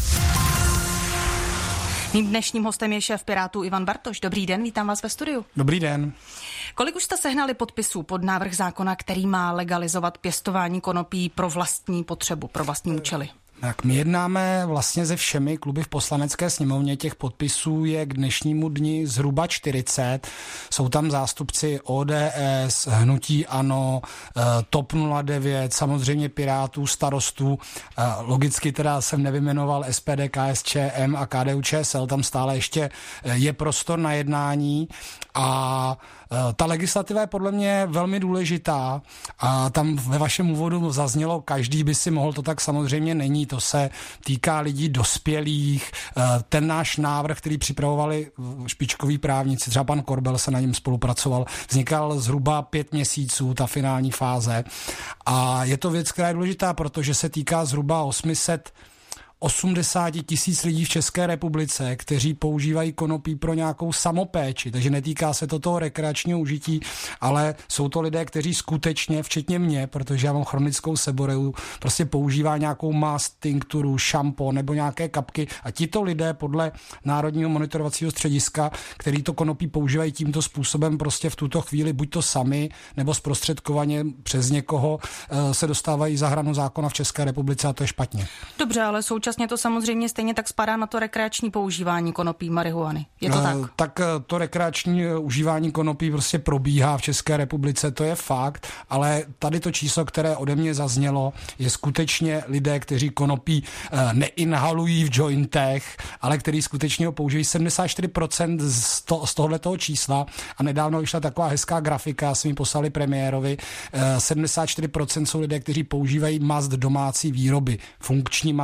Mým dnešním hostem je šéf Pirátů Ivan Bartoš. Dobrý den, vítám vás ve studiu. Dobrý den. Kolik už jste sehnali podpisů pod návrh zákona, který má legalizovat pěstování konopí pro vlastní potřebu, pro vlastní účely? Tak my jednáme vlastně se všemi kluby v Poslanecké sněmovně. Těch podpisů je k dnešnímu dni zhruba čtyřicet. Jsou tam zástupci O D S, Hnutí ANO, TOP nula devět, samozřejmě Pirátů, Starostů. Logicky teda jsem nevymenoval S P D, K S Č M a K D U Č S L. Tam stále ještě je prostor na jednání a ta legislativa je podle mě velmi důležitá a tam ve vašem úvodu zaznělo, každý by si mohl, to tak samozřejmě není, to se týká lidí dospělých. Ten náš návrh, který připravovali špičkoví právníci, třeba pan Korbel se na něm spolupracoval, vznikal zhruba pět měsíců, ta finální fáze a je to věc, která je důležitá, protože se týká zhruba osm set osmdesát tisíc lidí v České republice, kteří používají konopí pro nějakou samopéči, takže netýká se to toho rekreačního užití, ale jsou to lidé, kteří skutečně, včetně mě, protože já mám chronickou seboreu, prostě používá nějakou mast, tinkturu, šampon nebo nějaké kapky a tito lidé podle Národního monitorovacího střediska, který to konopí používají tímto způsobem, prostě v tuto chvíli buď to sami, nebo zprostředkovaně přes někoho se dostávají za hranu zákona v České republice a to je špatně. Dobře, ale současně to samozřejmě stejně tak spadá na to rekreační používání konopí, marihuany. Je to tak? Tak to rekreační užívání konopí prostě probíhá v České republice, to je fakt, ale tady to číslo, které ode mě zaznělo, je skutečně lidé, kteří konopí neinhalují v jointech, ale kteří skutečně ho použijí. sedmdesát čtyři procent z, to, z tohoto čísla a nedávno vyšla taková hezká grafika, jsme ji poslali premiérovi, sedmdesát čtyři procent jsou lidé, kteří používají mast domácí výroby, funkční mast, tudíž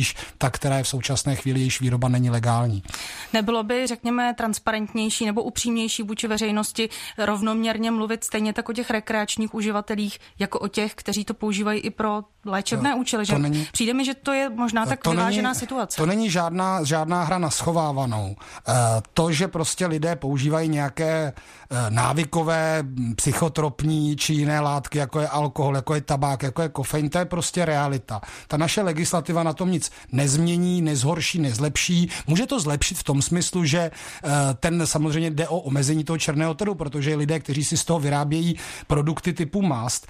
spíš ta, která je v současné chvíli, jejíž výroba není legální. Nebylo by, řekněme, transparentnější nebo upřímnější vůči veřejnosti rovnoměrně mluvit stejně tak o těch rekreačních uživatelích, jako o těch, kteří to používají i pro léčebné to, účely? To že není, přijde mi, že to je možná tak to vyvážená není, situace. To není žádná, žádná hra na schovávanou. To, že prostě lidé používají nějaké návykové, psychotropní či jiné látky, jako je alkohol, jako je tabák, jako je kofein, to je prostě realita. Ta naše legislativa na tom nic nezmění, nezhorší, nezlepší. Může to zlepšit v tom smyslu, že ten samozřejmě jde o omezení toho černého trhu, protože lidé, kteří si z toho vyrábějí produkty typu mast,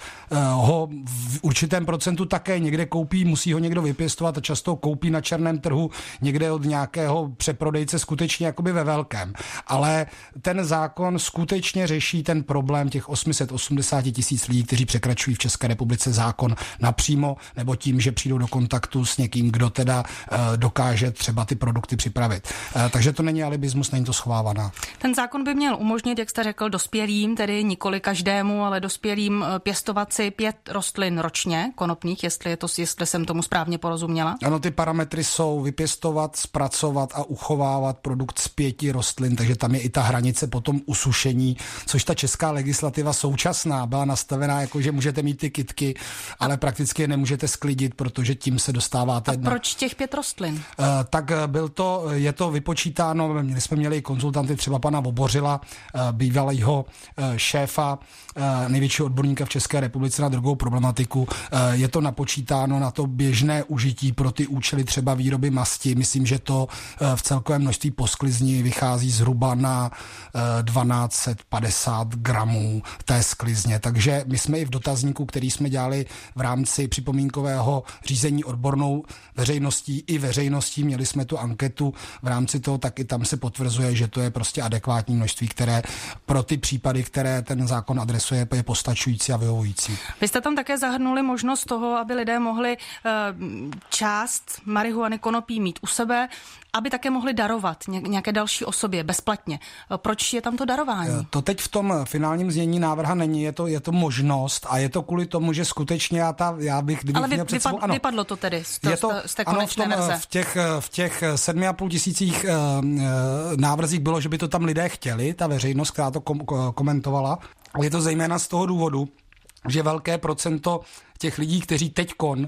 ho v určitém procentu také někde koupí, musí ho někdo vypěstovat a často koupí na černém trhu někde od nějakého přeprodejce skutečně jakoby ve velkém. Ale ten zákon skutečně řeší ten problém těch osm set osmdesát tisíc lidí, kteří překračují v České republice zákon napřímo nebo tím, že přijdou do kontaktu s někým, kdo teda uh, dokáže třeba ty produkty připravit. Uh, takže to není alibismus, není to schovávaná. Ten zákon by měl umožnit, jak jste řekl, dospělým, tedy nikoli každému, ale dospělým pěstovat si pět rostlin ročně, konopných, jestli je to, jestli jsem tomu správně porozuměla. Ano, ty parametry jsou vypěstovat, zpracovat a uchovávat produkt z pěti rostlin, takže tam je i ta hranice potom usušení, což ta česká legislativa současná byla nastavená jako, že můžete mít ty kytky, ale prakticky je nemůžete sklidit, protože tím se dostáváte. A proč těch pět rostlin? Uh, tak byl to, je to vypočítáno, my jsme měli konzultanty třeba pana Vobořila, uh, bývalého uh, šéfa, uh, největšího odborníka v České republice na drogovou problematiku. Uh, je to napočítáno na to běžné užití pro ty účely třeba výroby masti. Myslím, že to uh, v celkovém množství po sklizni vychází zhruba na uh, dvanáct set padesát gramů té sklizně. Takže my jsme i v dotazníku, který jsme dělali v rámci připomínkového řízení odbornou veřejností i veřejností, měli jsme tu anketu v rámci toho, tak i tam se potvrzuje, že to je prostě adekvátní množství, které pro ty případy, které ten zákon adresuje, je postačující a vyhovující. Vy jste tam také zahrnuli možnost toho, aby lidé mohli uh, část marihuany konopí mít u sebe, aby také mohli darovat nějaké další osobě bezplatně. Proč je tam to darování? To teď v tom finálním znění návrha není, je to, je to možnost a je to kvůli tomu, že skutečně já, ta, já bych... Ale vy, měl před vypad, sebou, ano, vypadlo to tedy z, to, je to, z té ano, konečné v tom, verze. V těch, v těch sedmi a půl tisících uh, návrzích bylo, že by to tam lidé chtěli, ta veřejnost, která to kom, komentovala. Je to zejména z toho důvodu, že velké procento těch lidí, kteří teďkon uh,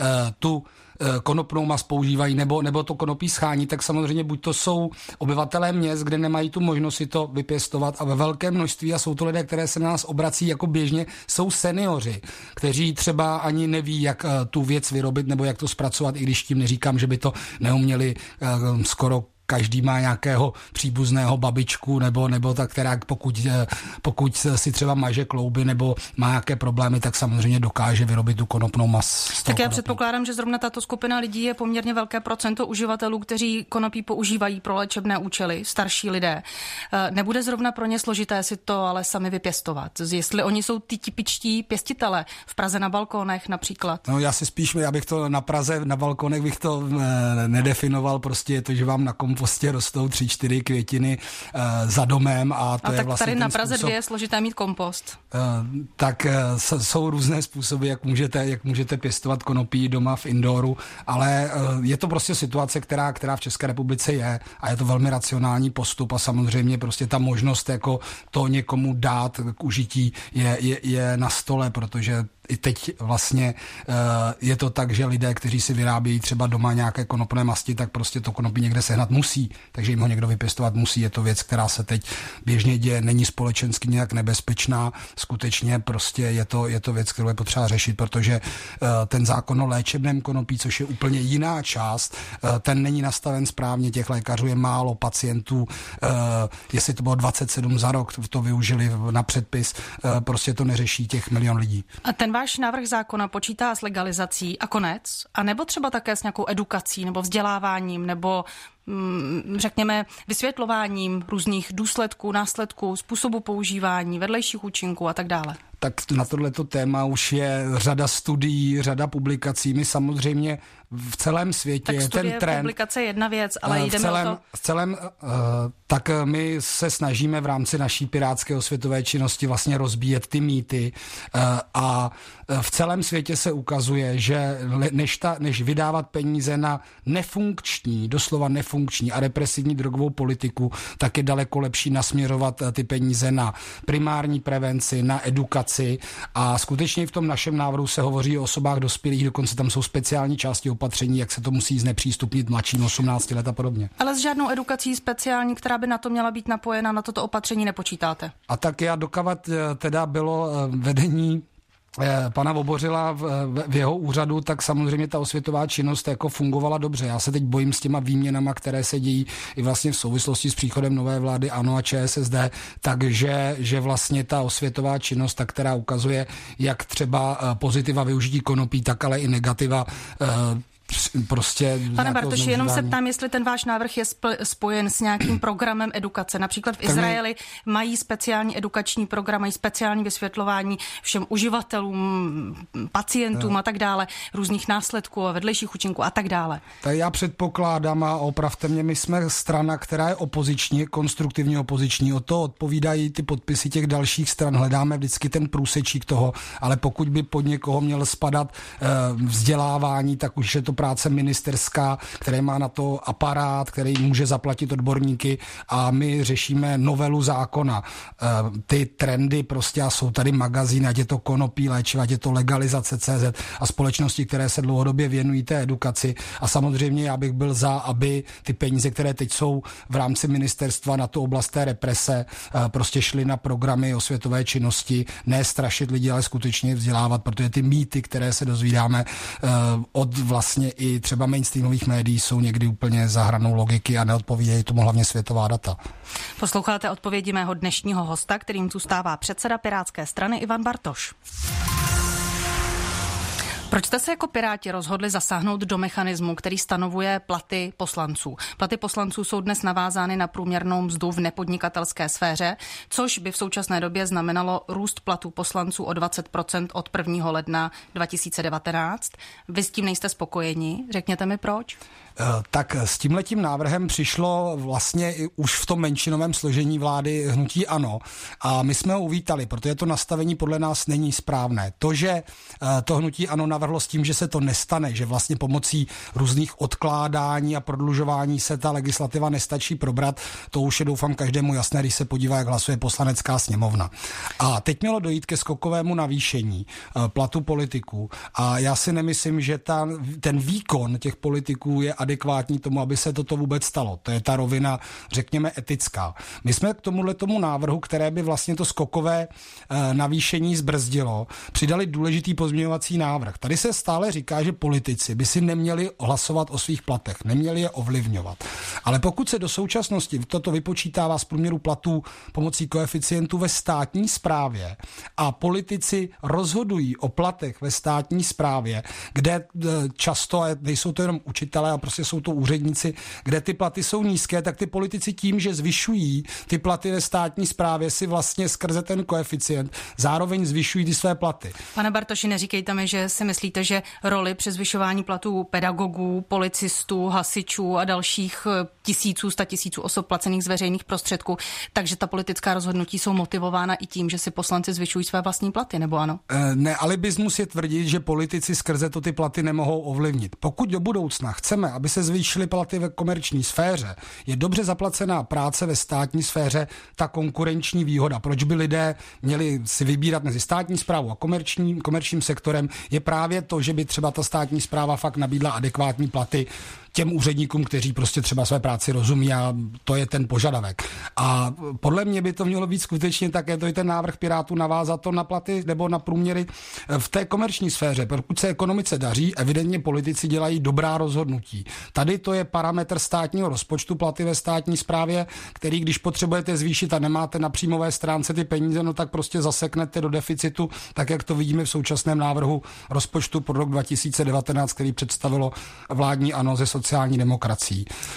tu konopnou mast používají nebo, nebo to konopí schání, tak samozřejmě buď to jsou obyvatelé měst, kde nemají tu možnost si to vypěstovat a ve velkém množství, a jsou to lidé, které se na nás obrací jako běžně, jsou seniori, kteří třeba ani neví, jak uh, tu věc vyrobit nebo jak to zpracovat, i když tím neříkám, že by to neuměli uh, skoro každý má nějakého příbuzného babičku nebo, nebo tak, která pokud, pokud si třeba maže klouby nebo má nějaké problémy, tak samozřejmě dokáže vyrobit tu konopnou mast. Tak já předpokládám, že zrovna tato skupina lidí je poměrně velké procento uživatelů, kteří konopí používají pro léčebné účely, starší lidé. Nebude zrovna pro ně složité si to ale sami vypěstovat. Jestli oni jsou ty typičtí pěstitele v Praze na balkónech například. No já si spíš, já bych to na Praze na balkónech bych to nedefinoval, prostě je to, že vám na kompostu rostou tři, čtyři květiny uh, za domem a to a je tak vlastně tady na Praze způsob, dvě je složité mít kompost. Uh, tak uh, jsou různé způsoby, jak můžete, jak můžete pěstovat konopí doma v indooru, ale uh, je to prostě situace, která, která v České republice je a je to velmi racionální postup a samozřejmě prostě ta možnost jako to někomu dát k užití je, je, je na stole, protože i teď vlastně uh, je to tak, že lidé, kteří si vyrábějí třeba doma nějaké konopné masti, tak prostě to konopí někde sehnat musí, takže jim ho někdo vypěstovat musí. Je to věc, která se teď běžně děje, není společensky nějak nebezpečná, skutečně prostě je to, je to věc, kterou je potřeba řešit, protože uh, ten zákon o léčebném konopí, což je úplně jiná část, uh, ten není nastaven správně, těch lékařů je málo, pacientů, uh, jestli to bylo dvacet sedm za rok, to využili na předpis, uh, prostě to neřeší těch milion lidí. A ten váš návrh zákona počítá s legalizací a konec? A nebo třeba také s nějakou edukací nebo vzděláváním nebo řekněme, vysvětlováním různých důsledků, následků, způsobu používání, vedlejších účinků a tak dále? Tak na tohleto téma už je řada studií, řada publikací. My samozřejmě v celém světě tak je ten trend. Publikace je jedna věc, ale jdeme v celém, o to... V celém, uh, tak my se snažíme v rámci naší pirátské osvětové činnosti vlastně rozbíjet ty mýty uh, a v celém světě se ukazuje, že než, ta, než vydávat peníze na nefunkční, doslova nefunkční a represivní drogovou politiku, tak je daleko lepší nasměrovat ty peníze na primární prevenci, na edukaci a skutečně v tom našem návrhu se hovoří o osobách dospělých, dokonce tam jsou speciální části opatření, jak se to musí znepřístupnit mladším osmnácti let a podobně. Ale s žádnou edukací speciální, která by na to měla být napojena, na toto opatření nepočítáte? A tak já dokavat teda bylo vedení pana Vobořila v, v jeho úřadu, tak samozřejmě ta osvětová činnost jako fungovala dobře. Já se teď bojím s těma výměnama, které se dějí i vlastně v souvislosti s příchodem nové vlády ANO a ČSSD, takže že vlastně ta osvětová činnost, ta, která ukazuje jak třeba pozitiva využití konopí, tak ale i negativa prostě... Pane Bartoši, jenom se ptám, jestli ten váš návrh je spojen s nějakým programem edukace. Například v Izraeli mají speciální edukační program, mají speciální vysvětlování všem uživatelům, pacientům a tak dále, různých následků a vedlejších účinků a tak dále. Tak já předpokládám a opravte mě, my jsme strana, která je opoziční, konstruktivně opoziční. O to odpovídají ty podpisy těch dalších stran. Hledáme vždycky ten průsečík toho, ale pokud by pod někoho měl spadat eh, vzdělávání, tak už je to práce ministerská, které má na to aparát, který může zaplatit odborníky a my řešíme novelu zákona. E, ty trendy prostě a jsou tady magazíny, ať je to konopí léčiva, ať je to legalizace C Z a společnosti, které se dlouhodobě věnují té edukaci a samozřejmě já bych byl za, aby ty peníze, které teď jsou v rámci ministerstva na tu oblast té represe, e, prostě šly na programy osvětové činnosti, ne strašit lidi, ale skutečně vzdělávat, protože ty mýty, které se dozvídáme e, od vlastně i třeba mainstreamových médií jsou někdy úplně za hranou logiky a neodpovídají tomu hlavně světová data. Posloucháte odpovědi mého dnešního hosta, kterým tu stává předseda Pirátské strany Ivan Bartoš. Proč jste se jako Piráti rozhodli zasáhnout do mechanismu, který stanovuje platy poslanců? Platy poslanců jsou dnes navázány na průměrnou mzdu v nepodnikatelské sféře, což by v současné době znamenalo růst platů poslanců o dvacet procent od prvního ledna dva tisíce devatenáct. Vy s tím nejste spokojeni? Řekněte mi proč? Tak s tímhletím návrhem přišlo vlastně už v tom menšinovém složení vlády hnutí ANO a my jsme ho uvítali, protože to nastavení podle nás není správné. To, že to hnutí ANO navrhlo s tím, že se to nestane, že vlastně pomocí různých odkládání a prodlužování se ta legislativa nestačí probrat, to už je doufám každému jasné, když se podívá, jak hlasuje Poslanecká sněmovna. A teď mělo dojít ke skokovému navýšení platu politiků a já si nemyslím, že ta, ten výkon těch politiků je adekvátní tomu, aby se toto vůbec stalo. To je ta rovina, řekněme, etická. My jsme k tomuhle tomu návrhu, které by vlastně to skokové e, navýšení zbrzdilo, přidali důležitý pozměňovací návrh. Tady se stále říká, že politici by si neměli hlasovat o svých platech, neměli je ovlivňovat. Ale pokud se do současnosti toto vypočítává z průměru platů pomocí koeficientu ve státní správě a politici rozhodují o platech ve státní správě, kde e, často, nejsou to jenom učitelé a prostě jsou to úředníci, kde ty platy jsou nízké, tak ty politici tím, že zvyšují ty platy ve státní správě, si vlastně skrze ten koeficient zároveň zvyšují ty své platy. Pane Bartoši, neříkejte mi, že si myslíte, že roli při zvyšování platů pedagogů, policistů, hasičů a dalších tisíců, sta tisíců osob placených z veřejných prostředků, takže ta politická rozhodnutí jsou motivována i tím, že si poslanci zvyšují své vlastní platy, nebo ano? E, ne, alibismus je tvrdit, že politici skrze to ty platy nemohou ovlivnit. Pokud do budoucna chceme, aby se zvýšily platy ve komerční sféře, je dobře zaplacená práce ve státní sféře ta konkurenční výhoda. Proč by lidé měli si vybírat mezi státní správou a komerčním, komerčním sektorem, je právě to, že by třeba ta státní správa fakt nabídla adekvátní platy těm úředníkům, kteří prostě třeba své práci rozumí a to je ten požadavek. A podle mě by to mělo být skutečně také, to je ten návrh Pirátů navázat to na platy nebo na průměry v té komerční sféře. Pokud se ekonomice daří, evidentně politici dělají dobrá rozhodnutí. Tady to je parametr státního rozpočtu, platy ve státní správě, který když potřebujete zvýšit a nemáte na příjmové stránce ty peníze, no tak prostě zaseknete do deficitu, tak jak to vidíme v současném návrhu rozpočtu pro rok dva tisíce devatenáct, který představilo vládní ANO ze sociální demokracií.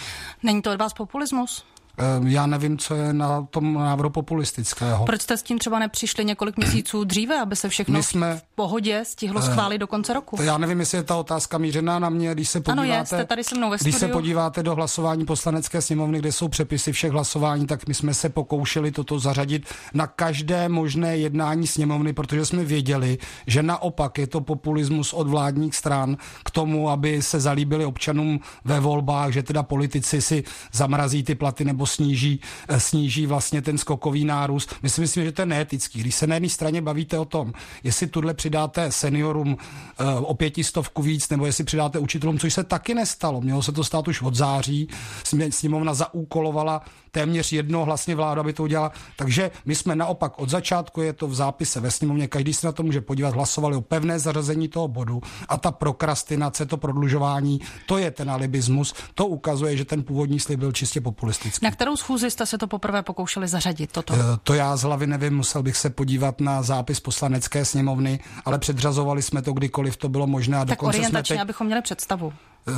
Není to od vás populismus? Já nevím, co je na tom návrhu populistického. Proč jste s tím třeba nepřišli několik měsíců dříve, aby se všechno jsme, v pohodě stihlo schválit do konce roku? Já nevím, jestli je ta otázka mířená na mě, když se podíváte, ano, je, jste tady se mnou ve studiu. Když se podíváte do hlasování Poslanecké sněmovny, kde jsou přepisy všech hlasování, tak my jsme se pokoušeli toto zařadit na každé možné jednání sněmovny, protože jsme věděli, že naopak je to populismus od vládních stran k tomu, aby se zalíbili občanům ve volbách, že teda politici si zamrazí ty platy nebo sníží, sníží vlastně ten skokový nárůst. My si myslíme, že to je neetický. Když se na jedné straně bavíte o tom, jestli tuhle přidáte seniorům o pětistovku víc, nebo jestli přidáte učitelům, což se taky nestalo. Mělo se to stát už od září. Sněmovna zaúkolovala téměř jednohlasně vládu, aby to udělala. Takže my jsme naopak od začátku, je to v zápise ve sněmovně, každý se na to může podívat, hlasovali o pevné zařazení toho bodu a ta prokrastinace, to prodlužování, to je ten alibismus. To ukazuje, že ten původní slib byl čistě populistický. Na kterou schůzi jste se to poprvé pokoušeli zařadit toto? To já z hlavy nevím, musel bych se podívat na zápis Poslanecké sněmovny, ale předřazovali jsme to kdykoliv to bylo možné. A tak orientačně, teď... abychom měli představu.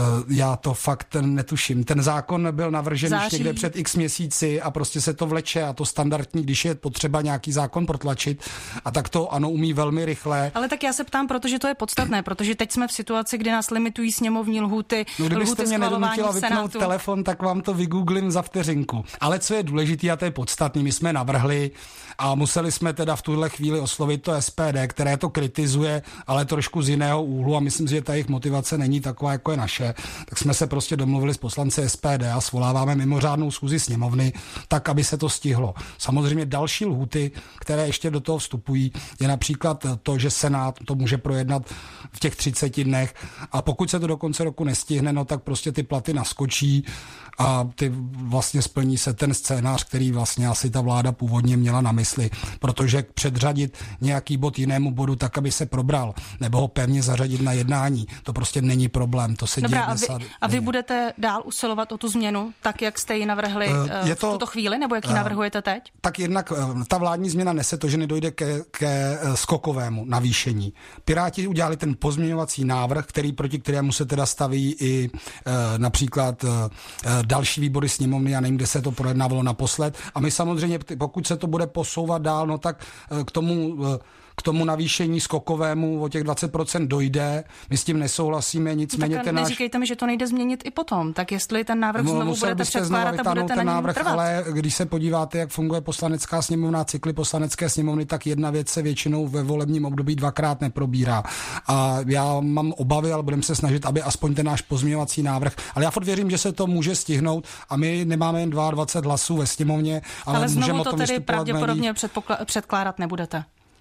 Já to fakt netuším. Ten zákon byl navržen Září. už někde před x měsíci a prostě se to vleče a to standardní, když je potřeba nějaký zákon protlačit a tak to ano umí velmi rychle. Ale tak já se ptám, protože to je podstatné, protože teď jsme v situaci, kdy nás limitují sněmovní lhůty, no, kdybyste mě nedonutila vypnout telefon, tak vám to vygooglím za vteřinku. Ale co je důležité a to je podstatný, my jsme navrhli a museli jsme teda v tuhle chvíli oslovit to S P D, které to kritizuje, ale trošku z jiného úhlu a myslím si, že ta jejich motivace není taková, jako je naše. Tak jsme se prostě domluvili s poslanci S P D a svoláváme mimořádnou schůzi sněmovny, tak, aby se to stihlo. Samozřejmě další lhuty, které ještě do toho vstupují, je například to, že Senát to může projednat v těch třiceti dnech a pokud se to do konce roku nestihne, no tak prostě ty platy naskočí a ty vlastně splní se ten scénář, který vlastně asi ta vláda původně měla na mysli, protože předřadit nějaký bod jinému bodu tak, aby se probral, nebo ho pevně zařadit na jednání, to prostě není problém, to se Dobrá, děje a vy, dnes a vy budete dál usilovat o tu změnu, tak jak jste ji navrhli uh, je to, v tuto chvíli, nebo jak ji uh, navrhujete teď? Tak jednak uh, ta vládní změna nese to, že nedojde ke, ke uh, skokovému navýšení. Piráti udělali ten pozměňovací návrh, který proti kterému se teda staví i uh, například uh, další výbory sněmovny, já nevím, kde se to projednávalo naposled. A my samozřejmě, pokud se to bude posouvat dál, no tak uh, k tomu uh, k tomu navýšení skokovému o těch dvacet procent dojde. My s tím nesouhlasíme, nicméně tak ten náš... neříkejte mi, že to nejde změnit i potom. Tak jestli ten návrh no, znovu budete předkládat a budete ten na návrh, něm trvat. Ale když se podíváte, jak funguje Poslanecká sněmovna, cykly Poslanecké sněmovny, tak jedna věc se většinou ve volebním období dvakrát neprobírá. A já mám obavy, ale budeme se snažit, aby aspoň ten náš pozměňovací návrh, ale já furt věřím, že se to může stihnout a my nemáme jen dvacet dva hlasů ve sněmovně, ale, ale můžeme znovu o to tom tedy pravděpodobně předpokla- předkládat nebudete.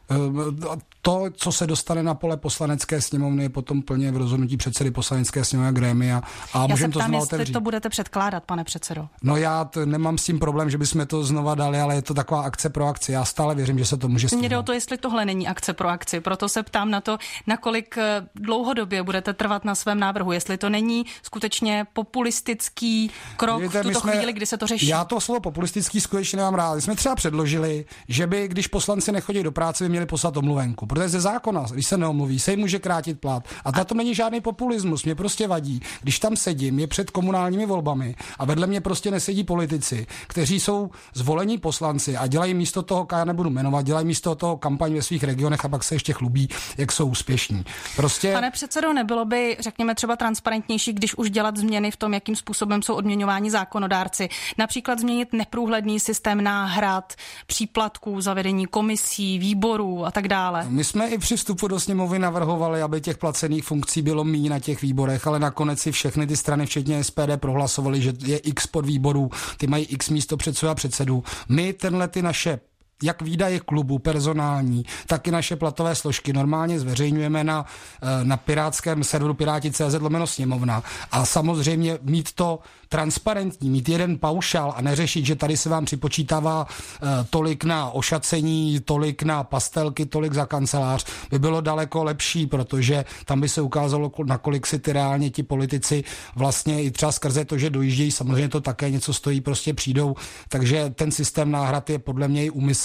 To, co se dostane na pole Poslanecké sněmovny, je potom plně v rozhodnutí předsedy Poslanecké sněmovny grémia a můžeme to znovu otevřít. Jestli to budete předkládat, pane předsedo. No já t- nemám s tím problém, že bychom to znova dali, ale je to taková akce pro akci. Já stále věřím, že se to může stihnout. Mně jde o to, jestli tohle není akce pro akci, proto se ptám na to, nakolik dlouhodobě budete trvat na svém návrhu, jestli to není skutečně populistický krok Víte, v tuto jsme, chvíli, kdy se to řeší. Já to slovo populistický skutečně nemám rád. My jsme třeba předložili, že by, když poslanci nechodí do práce, by měli poslat omluvenku. Protože ze zákona, když se neomluví, se jim může krátit plat. A to není žádný populismus. Mě prostě vadí, když tam sedím, je před komunálními volbami a vedle mě prostě nesedí politici, kteří jsou zvolení poslanci a dělají místo toho, já nebudu jmenovat, dělají místo toho kampaň ve svých regionech a pak se ještě chlubí, jak jsou úspěšní. Prostě... Pane předsedo, nebylo by, řekněme, třeba transparentnější, když už dělat změny v tom, jakým způsobem jsou odměňováni zákonodárci. Například změnit neprůhledný systém náhrad, příplatků, zavedení komisí, výborů a tak dále. My jsme i při vstupu do sněmovny navrhovali, aby těch placených funkcí bylo méně na těch výborech, ale nakonec si všechny ty strany, včetně S P D, prohlasovali, že je x podvýborů, ty mají x místo předsedu a předsedu. My tenhle ty naše jak výdaje klubu personální, tak i naše platové složky normálně zveřejňujeme na, na pirátském serveru piráti tečka cé zet lomeno sněmovna a samozřejmě mít to transparentní, mít jeden paušál a neřešit, že tady se vám připočítává uh, tolik na ošacení, tolik na pastelky, tolik za kancelář, by bylo daleko lepší, protože tam by se ukázalo, nakolik si ty reálně ti politici vlastně i třeba skrze to, že dojíždějí, samozřejmě to také něco stojí, prostě přijdou, takže ten systém náhrad je podle mě i úmysl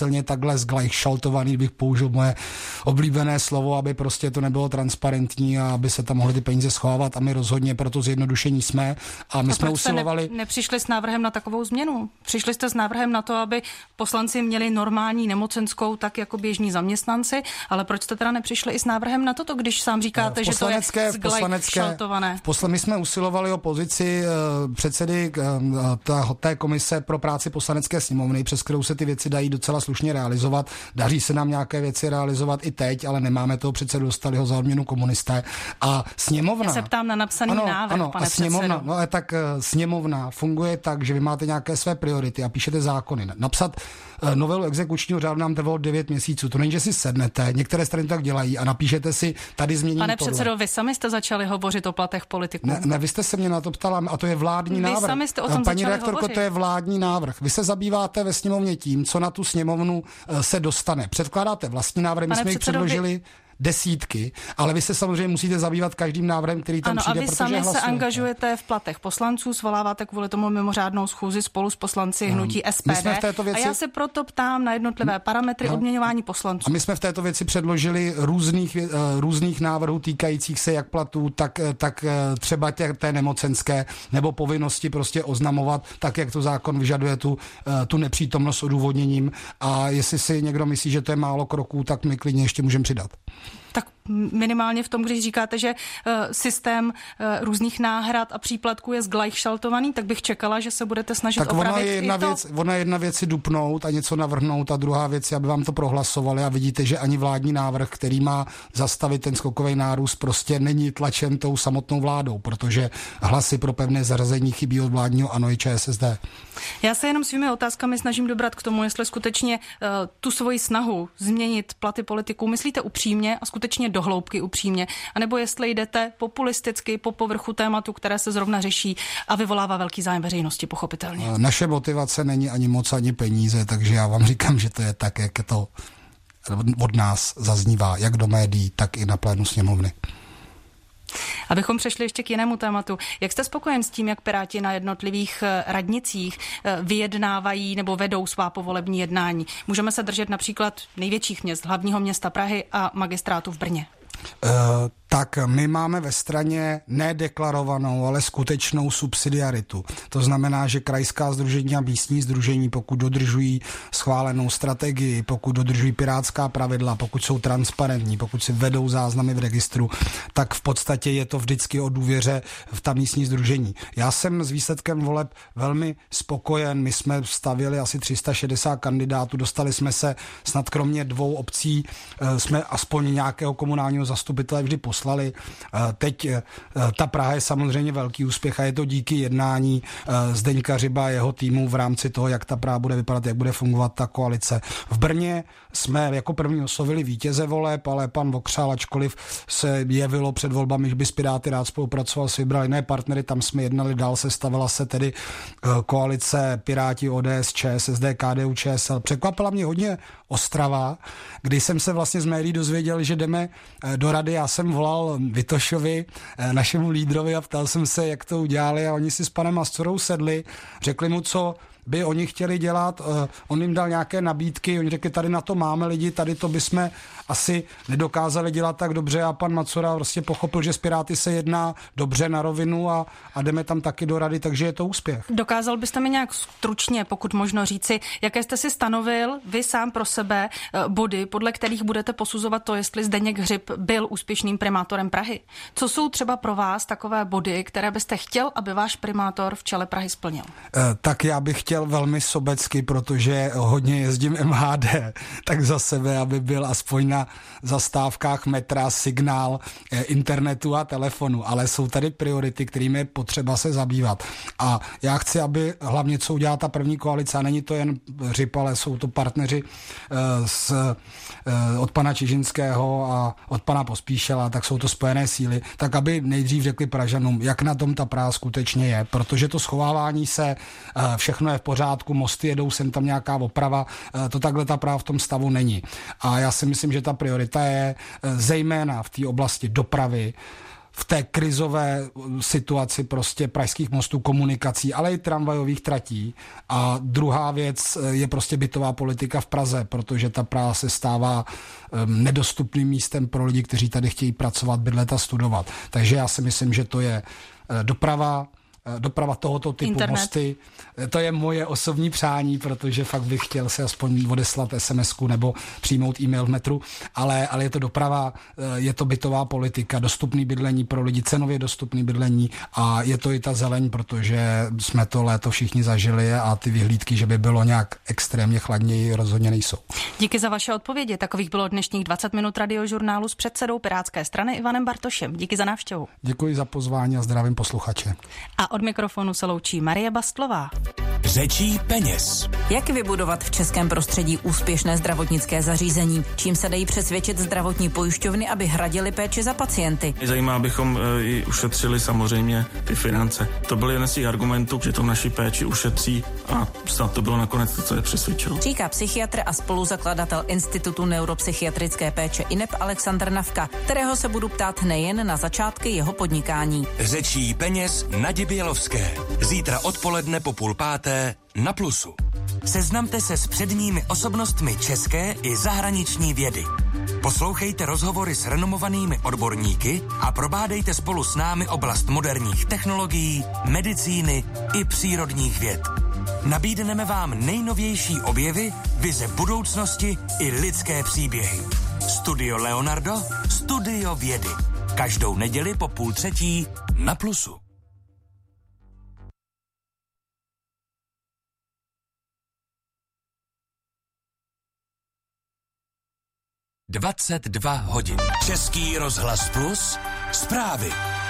násilně takhle zglajšaltovaný, bych použil moje oblíbené slovo, aby prostě to nebylo transparentní a aby se tam mohly ty peníze schovávat a my rozhodně pro to zjednodušení jsme a my a jsme usilovali. Ne, nepřišli s návrhem na takovou změnu? Přišli jste s návrhem na to, aby poslanci měli normální nemocenskou tak jako běžní zaměstnanci, ale proč jste teda nepřišli i s návrhem na toto, když sám říkáte, že to je zglajšaltované? V posle, my jsme usilovali o pozici uh, předsedy uh, ta, té komise pro práci poslanecké sněmovny, přes kterou se ty věci dají docela slušně realizovat. Daří se nám nějaké věci realizovat i teď, ale nemáme toho předsedu, dostali ho za odměnu komunisté. A sněmovna... Já se ptám na napsaný ano, návrh, ano, pane a sněmovna, předsedo. no ale tak uh, sněmovna funguje tak, že vy máte nějaké své priority a píšete zákony. Napsat uh, novelu exekučního řádu nám trvalo devět měsíců. To není, že si sednete, některé strany tak dělají a napíšete si, tady změním Pane tohle. předsedo, vy sami jste začali hovořit o platech politiků. Ne, ne, vy jste se mě na to ptala a to je vládní vy návrh. Sami jste o tom Paní redaktorko, hovořit. to je vládní návrh. Vy se zabýváte ve sněmovně tím, co na tu sněmovnu se dostane. Předkládáte vlastní návrh, my jsme jich předložili vy... desítky, ale vy se samozřejmě musíte zabývat každým návrhem, který tam ano, přijde, protože protože hlasujete. Ano, a vy sami se angažujete v platech poslanců, svoláváte kvůli tomu mimořádnou schůzi spolu s poslanci um, hnutí S P D. My jsme v této věci... A já se proto ptám na jednotlivé parametry no. odměňování poslanců. A my jsme v této věci předložili různých, různých návrhů týkajících se jak platů, tak, tak třeba tě, té nemocenské nebo povinnosti prostě oznamovat, tak jak to zákon vyžaduje tu, tu nepřítomnost s odůvodněním. A jestli si někdo myslí, že to je málo kroků, tak my klidně ještě můžeme přidat. Tak minimálně v tom, když říkáte, že uh, systém uh, různých náhrad a příplatků je zglajšaltovaný, tak bych čekala, že se budete snažit tak opravit ona je jedna i to. Věc, ona je jedna věc si dupnout a něco navrhnout a druhá věc je, aby vám to prohlasovali a vidíte, že ani vládní návrh, který má zastavit ten skokový nárůst, prostě není tlačen tou samotnou vládou, protože hlasy pro pevné zařazení chybí od vládního ANO i Č S S D. Já se jenom svými otázkami snažím dobrat k tomu, jestli skutečně uh, tu svoji snahu změnit platy politiků myslíte upřímně a skutečně do hloubky upřímně, anebo jestli jdete populisticky po povrchu tématu, které se zrovna řeší a vyvolává velký zájem veřejnosti, pochopitelně. Naše motivace není ani moc, ani peníze, takže já vám říkám, že to je tak, jak to od nás zaznívá, jak do médií, tak i na plénu sněmovny. Abychom přešli ještě k jinému tématu. Jak jste spokojen s tím, jak Piráti na jednotlivých radnicích vyjednávají nebo vedou svá povolební jednání? Můžeme se držet například největších měst, hlavního města Prahy a magistrátu v Brně. Uh, tak my máme ve straně nedeklarovanou, ale skutečnou subsidiaritu. To znamená, že krajská sdružení a místní sdružení, pokud dodržují schválenou strategii, pokud dodržují pirátská pravidla, pokud jsou transparentní, pokud si vedou záznamy v registru, tak v podstatě je to vždycky o důvěře v ta místní sdružení. Já jsem s výsledkem voleb velmi spokojen. My jsme stavěli asi tři sta šedesát kandidátů, dostali jsme se snad kromě dvou obcí, jsme aspoň nějakého komunálního zastupitele vždy poslali. Teď ta Praha je samozřejmě velký úspěch a je to díky jednání Zdeňka Hřiba a jeho týmu v rámci toho, jak ta Praha bude vypadat, jak bude fungovat ta koalice. V Brně jsme jako první oslovili vítěze voleb, ale pan Vokřál, ačkoliv se jevilo před volbami, že by s Piráty rád spolupracoval, si vybrali jiné partnery, tam jsme jednali dál, sestavila se tedy koalice Piráti, O D S, Č S S D, K D U Č S L. Překvapila mě hodně Ostrava, kdy jsem se vlastně z médií dozvěděl, že jdeme do rady. Já jsem volal Vitošovi, našemu lídrovi, a ptal jsem se, jak to udělali, a oni si s panem Mascorou sedli, řekli mu, co by oni chtěli dělat, on jim dal nějaké nabídky, oni řekli, tady na to máme lidi, tady to bychom asi nedokázali dělat tak dobře, a pan Macora prostě pochopil, že s Piráty se jedná dobře na rovinu a, a jdeme tam taky do rady, takže je to úspěch. Dokázal byste mi nějak stručně, pokud možno říci, jaké jste si stanovil vy sám pro sebe body, podle kterých budete posuzovat to, jestli Zdeněk Hřib byl úspěšným primátorem Prahy? Co jsou třeba pro vás takové body, které byste chtěl, aby váš primátor v čele Prahy splnil? E, tak já bych chtěl velmi sobecky, protože hodně jezdím M H D, tak za sebe, aby byl aspoň na zastávkách metra signál eh, internetu a telefonu, ale jsou tady priority, kterými je potřeba se zabývat. A já chci, aby hlavně co udělá ta první koalice, a není to jen Hřib, ale jsou to partneři eh, z, eh, od pana Čižinského a od pana Pospíšila, tak jsou to spojené síly, tak aby nejdřív řekli Pražanům, jak na tom ta Praha skutečně je, protože to schovávání se, eh, všechno je v pořádku, mosty jedou, sem tam nějaká oprava, eh, to takhle ta Praha v tom stavu není. A já si myslím, že ta priorita je zejména v té oblasti dopravy v té krizové situaci prostě pražských mostů, komunikací, ale i tramvajových tratí. A druhá věc je prostě bytová politika v Praze, protože ta Praha se stává um, nedostupným místem pro lidi, kteří tady chtějí pracovat, bydlet a studovat. Takže já si myslím, že to je uh, doprava, doprava tohoto typu Internet. Mosty. To je moje osobní přání, protože fakt bych chtěl se aspoň odeslat es em esku nebo přijmout e-mail v metru, ale, ale je to doprava, je to bytová politika, dostupný bydlení pro lidi, cenově dostupný bydlení a je to i ta zeleň, protože jsme to léto všichni zažili a ty vyhlídky, že by bylo nějak extrémně chladněji, rozhodně nejsou. Díky za vaše odpovědi. Takových bylo dnešních dvacet minut radiožurnálu s předsedou Pirátské strany Ivanem Bartošem. Díky za návštěvu. Děkuji za pozvání a zdravím posluchače. A od mikrofonu se loučí Marie Bastlová. Řečí peněz. Jak vybudovat v českém prostředí úspěšné zdravotnické zařízení? Čím se dají přesvědčit zdravotní pojišťovny, aby hradili péči za pacienty? Zajímá, abychom i ušetřili samozřejmě ty finance. To byl jeden z těch argumentů, že to naši péči ušetří a snad to bylo nakonec to, co je přesvědčilo. Říká psychiatr a spoluzakladatel Institutu neuropsychiatrické péče I N E P Alexander Navka, kterého se budu ptát nejen na začátky jeho podnikání. Řečí peněz Nadi Bělovské. Zítra odpoledne po půl páté na Plusu. Seznamte se s předními osobnostmi české i zahraniční vědy. Poslouchejte rozhovory s renomovanými odborníky a probádejte spolu s námi oblast moderních technologií, medicíny i přírodních věd. Nabídneme vám nejnovější objevy, vize budoucnosti i lidské příběhy. Studio Leonardo, studio vědy. Každou neděli po půl třetí na Plusu. dvacet dva hodin. Český rozhlas Plus. Zprávy.